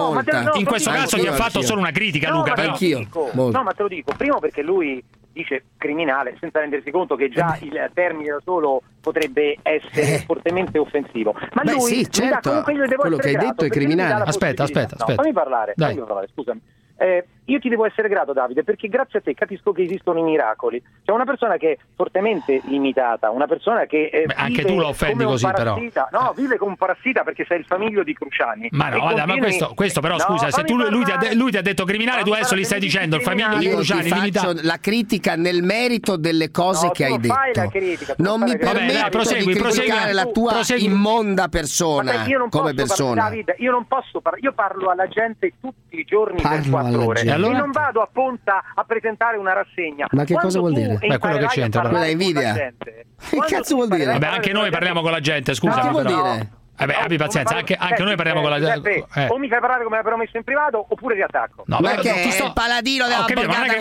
caso gli ha fatto solo una critica, Luca. Però anch'io. No, ma te lo dico, primo perché lui dice criminale senza rendersi conto che già il termine da solo potrebbe essere fortemente offensivo. Ma lui certo, quello che hai detto è criminale. Aspetta. Fammi parlare, scusami. Io ti devo essere grato, Davide, perché grazie a te capisco che esistono i miracoli. C'è una persona che è fortemente limitata, una persona che anche tu lo offendi così, però. No, vive come un parassita perché sei il famiglio di Cruciani. Ma no, ma questo però, scusa, se lui ti ha detto criminale, tu adesso gli stai dicendo il famiglio di Cruciani. Faccio la critica nel merito delle cose che hai detto. Non mi permetto di criticare la tua immonda persona come persona. Davide, io non posso parlare, io parlo alla gente tutti i giorni per 4 ore. E non vado a Ponta a presentare una rassegna. Ma che cosa vuol dire? Beh, quello che c'entra. Quella invidia. Che cazzo vuol dire? Vabbè, anche noi parliamo con la gente, scusa. Che vuol dire? Abbi pazienza, anche noi parliamo con la gente. O mi fai parlare come l'avrò messo in privato, oppure ti attacco. No, ma che è il paladino della Borgata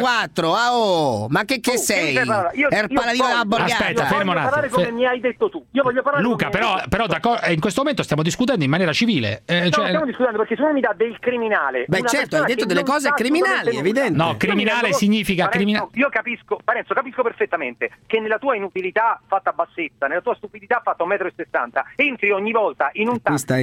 4? Ma che sei? È il paladino della Borgata. Aspetta, fermo un attimo. Come mi hai detto tu. Io voglio parlare. Luca, però in questo momento stiamo discutendo in maniera civile. Stiamo discutendo perché se uno mi dà del criminale. Beh, certo, hai detto delle cose criminali, evidente. No, criminale significa criminale. Io capisco perfettamente che nella tua inutilità fatta a bassezza, nella tua stupidità fatta a 1,60 m, entri ogni volta in un taxi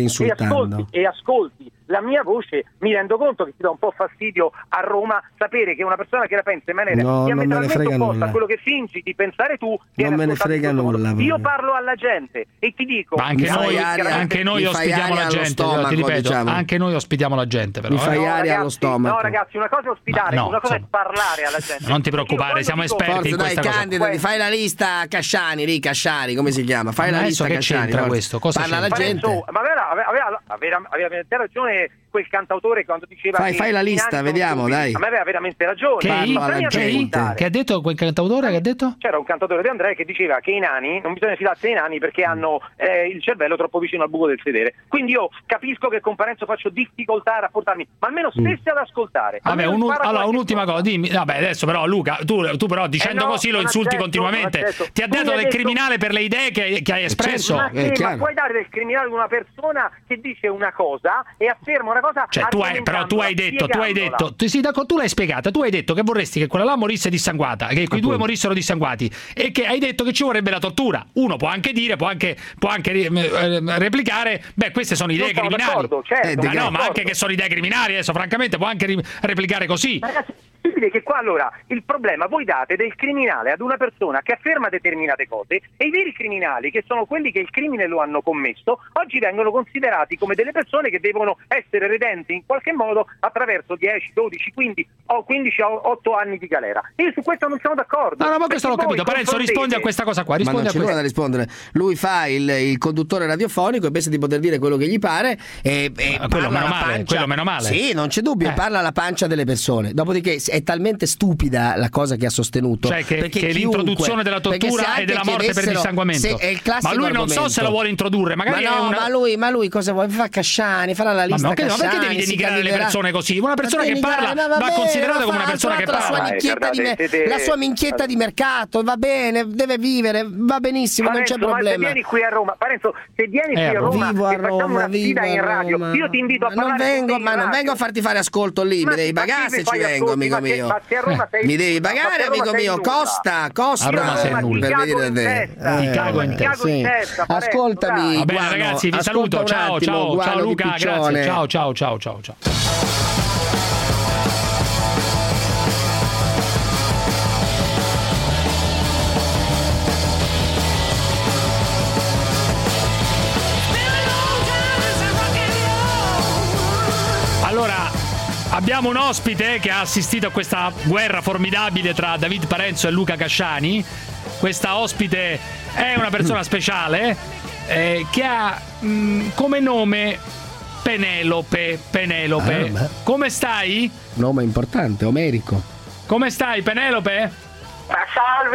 e ascolti la mia voce, mi rendo conto che ti dà un po' fastidio a Roma sapere che una persona che la pensa in maniera diametralmente opposta a quello che fingi di pensare tu, non me ne frega nulla. Io parlo alla gente e ti dico, ma anche noi ospitiamo la gente, ti ripeto, anche noi ospitiamo la gente, però mi fai aria allo stomaco. No ragazzi, una cosa è ospitare, una cosa è parlare alla gente. Non ti preoccupare, siamo esperti in questa cosa. Candidati, fai la lista Casciani, come si chiama? Fai la lista Casciani. Che c'entra questo? Parla la gente evidente. Ma aveva veramente ragione quel cantautore quando diceva fai la lista, vediamo, dai. A me aveva veramente ragione. Che ha detto quel cantautore? Che ha detto? C'era un cantautore di Andrea che diceva che i nani, non bisogna fidarsi dei nani perché hanno il cervello troppo vicino al buco del sedere. Quindi io capisco che con Parenzo faccio difficoltà a rapportarmi, ma almeno stessi ad ascoltare. Vabbè, allora un'ultima cosa, dimmi. Vabbè, adesso però Luca, tu però dicendo così lo insulti continuamente. Ti ha dato del criminale per le idee che hai espresso. Ma puoi dare del criminale ad una persona che dice una cosa e afferma una cosa. Cioè tu hai detto, tu l'hai spiegata, tu hai detto che vorresti che quella là morisse dissanguata, che quei due morissero dissanguati, e che hai detto che ci vorrebbe la tortura. Uno può anche dire, può anche replicare, beh, queste sono idee criminali. Certo, ma anche che sono idee criminali, adesso francamente può anche replicare così. Ragazzi, che qua allora il problema, voi date del criminale ad una persona che afferma determinate cose e i veri criminali, che sono quelli che il crimine lo hanno commesso, oggi vengono considerati come delle persone che devono essere redenti in qualche modo attraverso 10, 12, 15 o 8 anni di galera. Io su questo non sono d'accordo. No, ma questo l'ho capito. Parenzo, rispondi a questa cosa qua. Ma non c'è nulla da rispondere. Lui fa il conduttore radiofonico e pensa di poter dire quello che gli pare e quello meno male. Sì, non c'è dubbio, parla alla pancia delle persone. Dopodiché è talmente stupida la cosa che ha sostenuto, cioè che l'introduzione della tortura e della morte per dissanguamento. Ma lui non so se la vuole introdurre, magari ma lui cosa vuole? Fa Casciani, farà la lista. Ma perché devi denigrare le persone così? Una persona che parla va considerata come una persona che parla. La sua minchietta di mercato, va bene, deve vivere, va benissimo, Parenzo, non c'è problema. Ma se vieni qui a Roma, Parenzo, se vieni qui a Roma, che facciamo una sfida in radio, io ti invito a parlare. Non vengo a farti fare ascolto lì, mi devi pagare se ci vengo, amico mio. Mi devi pagare, amico mio, costa a Roma sei nulla, per venire da te. Ti cago in testa. Ascoltami. Va bene, ragazzi, vi saluto. Ciao Luca, grazie. Ciao. Allora, abbiamo un ospite che ha assistito a questa guerra formidabile tra David Parenzo e Luca Casciani. Questa ospite è una persona speciale che ha come nome Penelope. Come stai? Nome importante, omerico. Come stai, Penelope? Salve,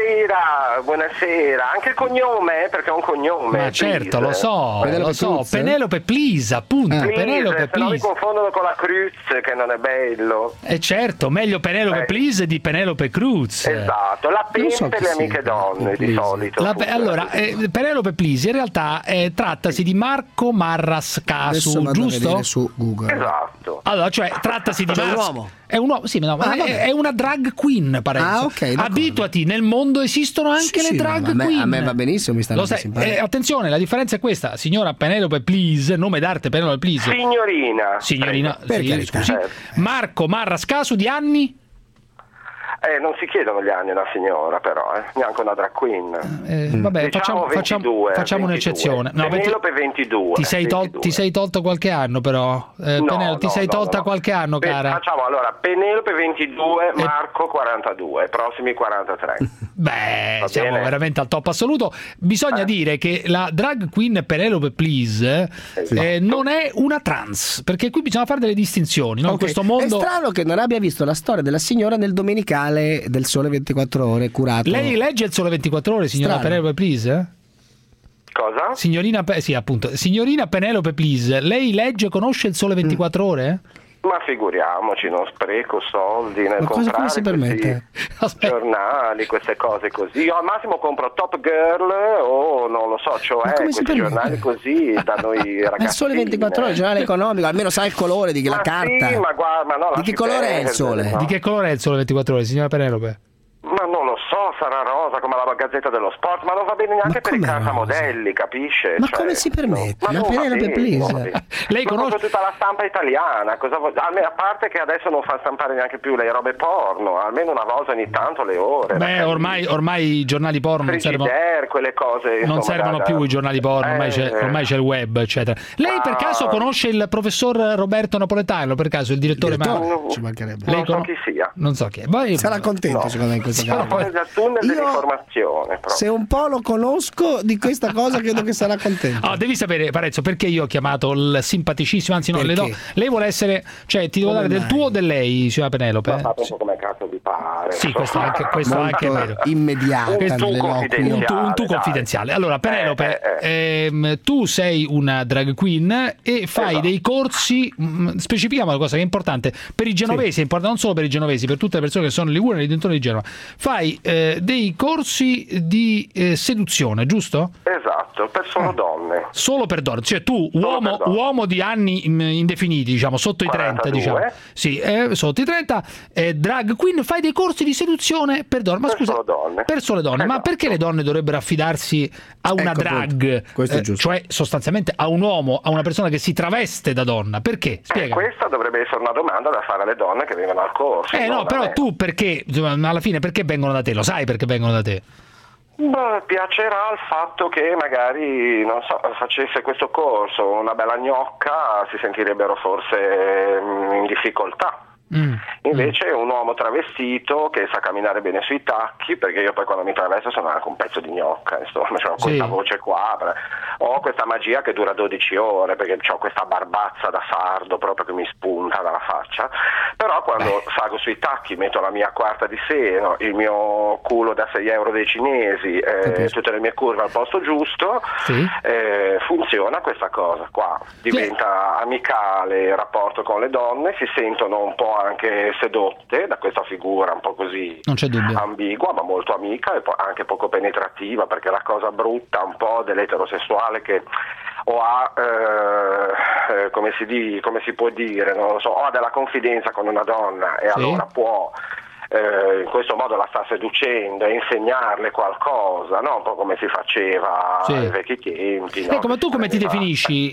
buonasera. Anche il cognome, perché è un cognome. Ma certo, lo so. Penelope Please, appunto. Penelope Please. Non mi confondono con la Cruz, che non è bello. Certo, meglio Penelope Please di Penelope Cruz. Esatto, la pensa per le amiche donne, di solito. Allora, Penelope Please in realtà trattasi di Marco Marras Casu, giusto? Su Google. Esatto. Allora, cioè, trattasi di un uomo. È un uomo, sì, no, è una drag queen, Parenzo. Okay, abituati, nel mondo esistono anche le drag queen. A me va benissimo, mi stanno simpatico. Attenzione, la differenza è questa, signora Penelope Please, nome d'arte Penelope Please. Signorina, sì, scusi. Marco Marras Casu, di anni? Non si chiedono gli anni alla signora, però, neanche una drag queen. Vabbè, diciamo facciamo un'eccezione. No, Penelope 22. Ti sei tolto qualche anno, però. Penelope, ti sei tolta qualche anno, cara. Facciamo allora Penelope 22, Marco 42, prossimi 43. Beh, siamo veramente al top assoluto. Bisogna dire che la drag queen Penelope Please non è una trans, perché qui bisogna fare delle distinzioni, no? In questo mondo. È strano che non abbia visto la storia della signora nel domenicale del Sole 24 Ore curato. Lei legge il Sole 24 Ore, signora Penelope Please? Cosa? Signorina Penelope Please, lei legge e conosce il Sole 24 Ore? Ma figuriamoci, non spreco soldi nel comprare come si permette? Giornali, queste cose così. Io al massimo compro Top Girl o non lo so, cioè questi giornali così da noi ragazzi. Il Sole 24 Ore, il giornale economico, almeno sa il colore di la carta. Sì, ma guarda, no, di che colore è il Sole? No? Di che colore è il Sole 24 Ore, signora Penelope? Ma non lo so, sarà rosa come la Gazzetta dello Sport, ma non va bene neanche per i cartamodelli, capisce? Ma come si permette? Ma Penelope Please. Lei conosce tutta la stampa italiana, a parte che adesso non fa stampare neanche più le robe porno, almeno una volta ogni tanto le ore. Beh, ormai i giornali porno non servono. Quelle cose, non servono più i giornali porno, ormai c'è il web, eccetera. Lei per caso conosce il professor Roberto Napoletano, per caso il direttore? Ci mancherebbe. Non so chi sia. Non so chi è. Sarà contento secondo me in questo caso. nel tunnel dell'informazione. Se un po' lo conosco di questa cosa, credo che sarà contento. Devi sapere, Parenzo, perché io ho chiamato il simpaticissimo, anzi no, lei vuole essere, cioè ti devo dare del tuo o del lei, signora Penelope? Ma fate un po' come cazzo vi pare. Sì, questo anche è vero. Immediato. Un tu confidenziale. Allora, Penelope, tu sei una drag queen e fai dei corsi, specifichiamo una cosa che è importante, per i genovesi, è importante non solo per i genovesi, per tutte le persone che sono in Liguria e nei dintorni di Genova. Fai dei corsi di seduzione, giusto? Esatto, per solo donne. Solo per donne, cioè tu, uomo di anni indefiniti, diciamo, sotto 42. I 30, diciamo. Sì, sotto i 30, drag queen, fai dei corsi di seduzione per donne. Ma scusa, per sole donne. Esatto. Ma perché le donne dovrebbero affidarsi a una drag? Questo è giusto. Cioè, sostanzialmente a un uomo, a una persona che si traveste da donna. Perché? Spiega. Questa dovrebbe essere una domanda da fare alle donne che vengono al corso. No, però tu perché, alla fine, perché vengono da te? Lo sai perché vengono da te? Piacerà il fatto che magari, non so, facesse questo corso una bella gnocca, si sentirebbero forse in difficoltà. Invece un uomo travestito che sa camminare bene sui tacchi, perché io poi quando mi travesto sono anche un pezzo di gnocca, insomma, c'ho questa voce qua, ho questa magia che dura 12 ore perché ho questa barbazza da sardo proprio che mi spunta dalla faccia, però quando salgo sui tacchi, metto la mia quarta di seno, il mio culo da 6 euro dei cinesi, tutte le mie curve al posto giusto, funziona questa cosa qua, diventa amicale il rapporto con le donne, si sentono un po' anche sedotte da questa figura un po' così ambigua ma molto amica e anche poco penetrativa, perché la cosa brutta un po' dell'eterosessuale che o ha come si può dire, non lo so, o ha della confidenza con una donna e allora può in questo modo la sta seducendo e insegnarle qualcosa, no? Un po' come si faceva ai vecchi tempi. Ecco, ma tu come ti definisci?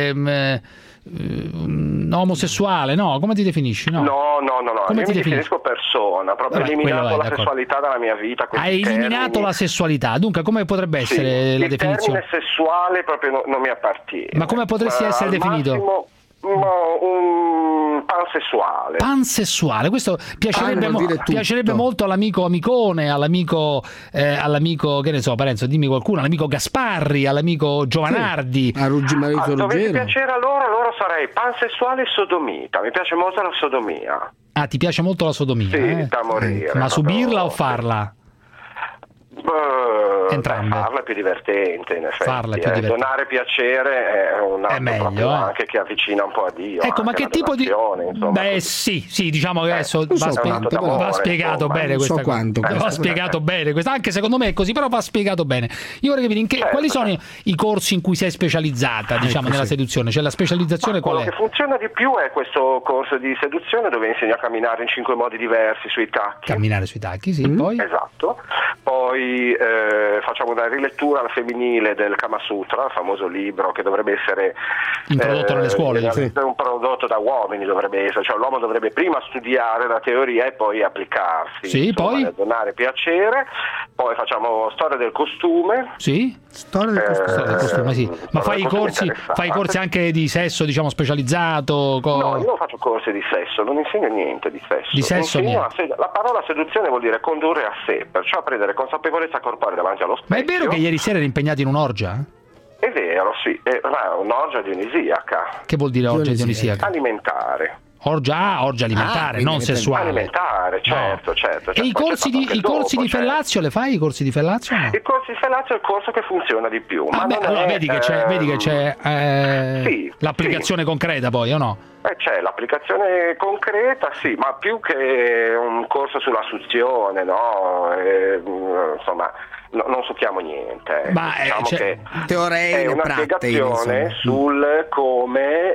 Omosessuale, no? Come ti definisci? No, io mi definisco persona, proprio eliminato la sessualità dalla mia vita. Hai eliminato la sessualità, dunque come potrebbe essere la definizione? Il termine sessuale proprio non mi appartiene. Ma come potresti essere definito? Un pansessuale, questo piacerebbe molto all'amico Amicone, all'amico che ne so, Parenzo, dimmi qualcuno, all'amico Gasparri, all'amico Giovanardi. Dovete piacere a loro sarei pansessuale e sodomita, mi piace molto la sodomia. Ti piace molto la sodomia? Sì, da morire. Ma subirla o farla? Entrambe. Farla è più divertente, in effetti. Farla è più divertente. Donare piacere è un atto meglio, anche che avvicina un po' a Dio. Ecco, ma che tipo di... sì, diciamo che adesso va spiegato bene questa cosa. Va spiegato bene questa, anche secondo me è così, però va spiegato bene. Io vorrei capire quali sono i corsi in cui sei specializzata, diciamo, nella seduzione? Cioè la specializzazione qual è? Quello che funziona di più è questo corso di seduzione dove insegno a camminare in 5 modi diversi sui tacchi. Camminare sui tacchi, sì, poi? Esatto. Poi facciamo una rilettura al femminile del Kama Sutra, il famoso libro che dovrebbe essere introdotto nelle scuole, un prodotto da uomini dovrebbe essere, cioè l'uomo dovrebbe prima studiare la teoria e poi applicarsi, poi donare piacere. Poi facciamo storia del costume. Storia del costume, sì. Ma fai corsi anche di sesso, diciamo, specializzato? No, io non faccio corsi di sesso, non insegno niente di sesso. Di sesso la parola seduzione vuol dire condurre a sé, perciò prendere consapevolezza corporale davanti allo specchio. Ma è vero che ieri sera eri impegnato in un'orgia? È vero, sì, un'orgia dionisiaca. Che vuol dire orgia dionisiaca? Alimentare. Orgia alimentare, non sessuale. Alimentare, certo. E i corsi di Fellazio le fai? I corsi di Fellazio? No? I corsi di Fellazio è il corso che funziona di più. Allora vedi che c'è l'applicazione concreta poi, o no? C'è l'applicazione concreta, sì, ma più che un corso sulla suzione, no? Insomma, non succhiamo niente. Ma diciamo che è una spiegazione sul come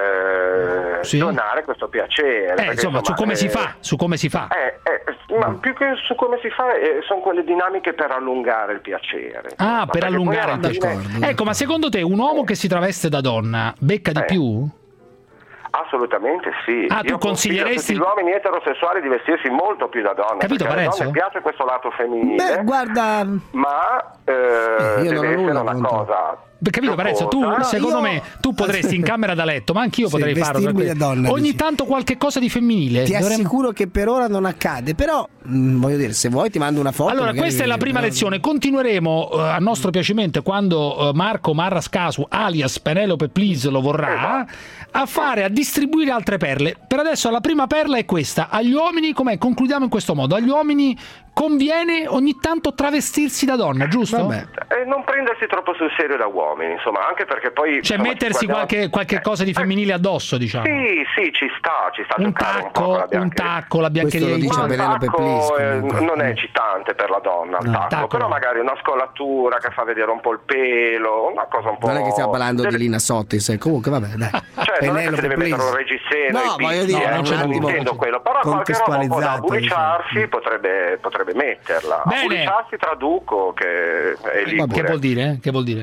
donare questo piacere. Insomma, su come si fa. Ma più che su come si fa, sono quelle dinamiche per allungare il piacere. Per allungare il piacere. Ecco, ma secondo te un uomo che si traveste da donna becca di più? Assolutamente sì. Tu consiglieresti gli uomini eterosessuali di vestirsi molto più da donna? Capito, Parenzo? A me piace questo lato femminile. Guarda, ma deve essere una cosa Capito Parenzo? Tu secondo me tu potresti in camera da letto, ma anch'io potrei farlo. Donna, ogni tanto qualche cosa di femminile. Ti assicuro che per ora non accade, però voglio dire, se vuoi ti mando una foto. Allora, questa è la prima lezione. Continueremo a nostro piacimento quando Marco Marrascasu alias Penelope Please lo vorrà a distribuire altre perle. Per adesso la prima perla è questa: agli uomini, concludiamo in questo modo, agli uomini conviene ogni tanto travestirsi da donna, giusto? Non prendersi troppo sul serio da uomini, insomma, anche perché poi mettersi qualche cosa di femminile addosso, diciamo. Sì, ci sta un tacco, la biancheria di non è eccitante per la donna, il tacco, però magari una scollatura che fa vedere un po' il pelo, una cosa un po'. Non è che stiamo parlando di Lina Sottis, comunque vabbè, dai. Cioè, non è che si deve mettere un reggiseno, voglio dire, non intendo quello, però qualche roba un po' da abbuliciarsi potrebbe metterla. Abbuliciarsi traduco che è ligure. Che vuol dire?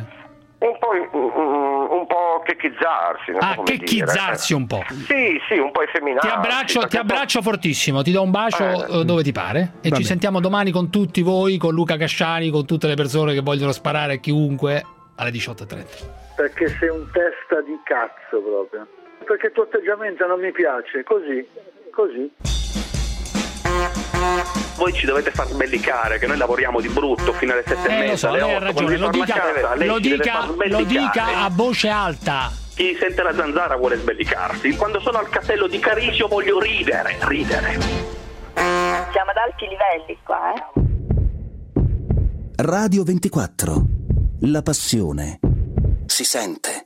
Un po' checchizzarsi. Checchizzarsi un po'. Sì, un po' effeminarsi. Ti abbraccio fortissimo, ti do un bacio dove ti pare e ci sentiamo domani con tutti voi, con Luca Casciani, con tutte le persone che vogliono sparare a chiunque alle 18:30. Perché sei un testa di cazzo proprio. Perché il tuo atteggiamento non mi piace, così. Voi ci dovete far sbellicare, che noi lavoriamo di brutto fino alle 7:30, alle 8. Ha ragione, lo dica a voce alta. Chi sente la zanzara vuole sbellicarsi. Quando sono al castello di Carisio voglio ridere. Siamo ad alti livelli qua, Radio 24. La passione si sente.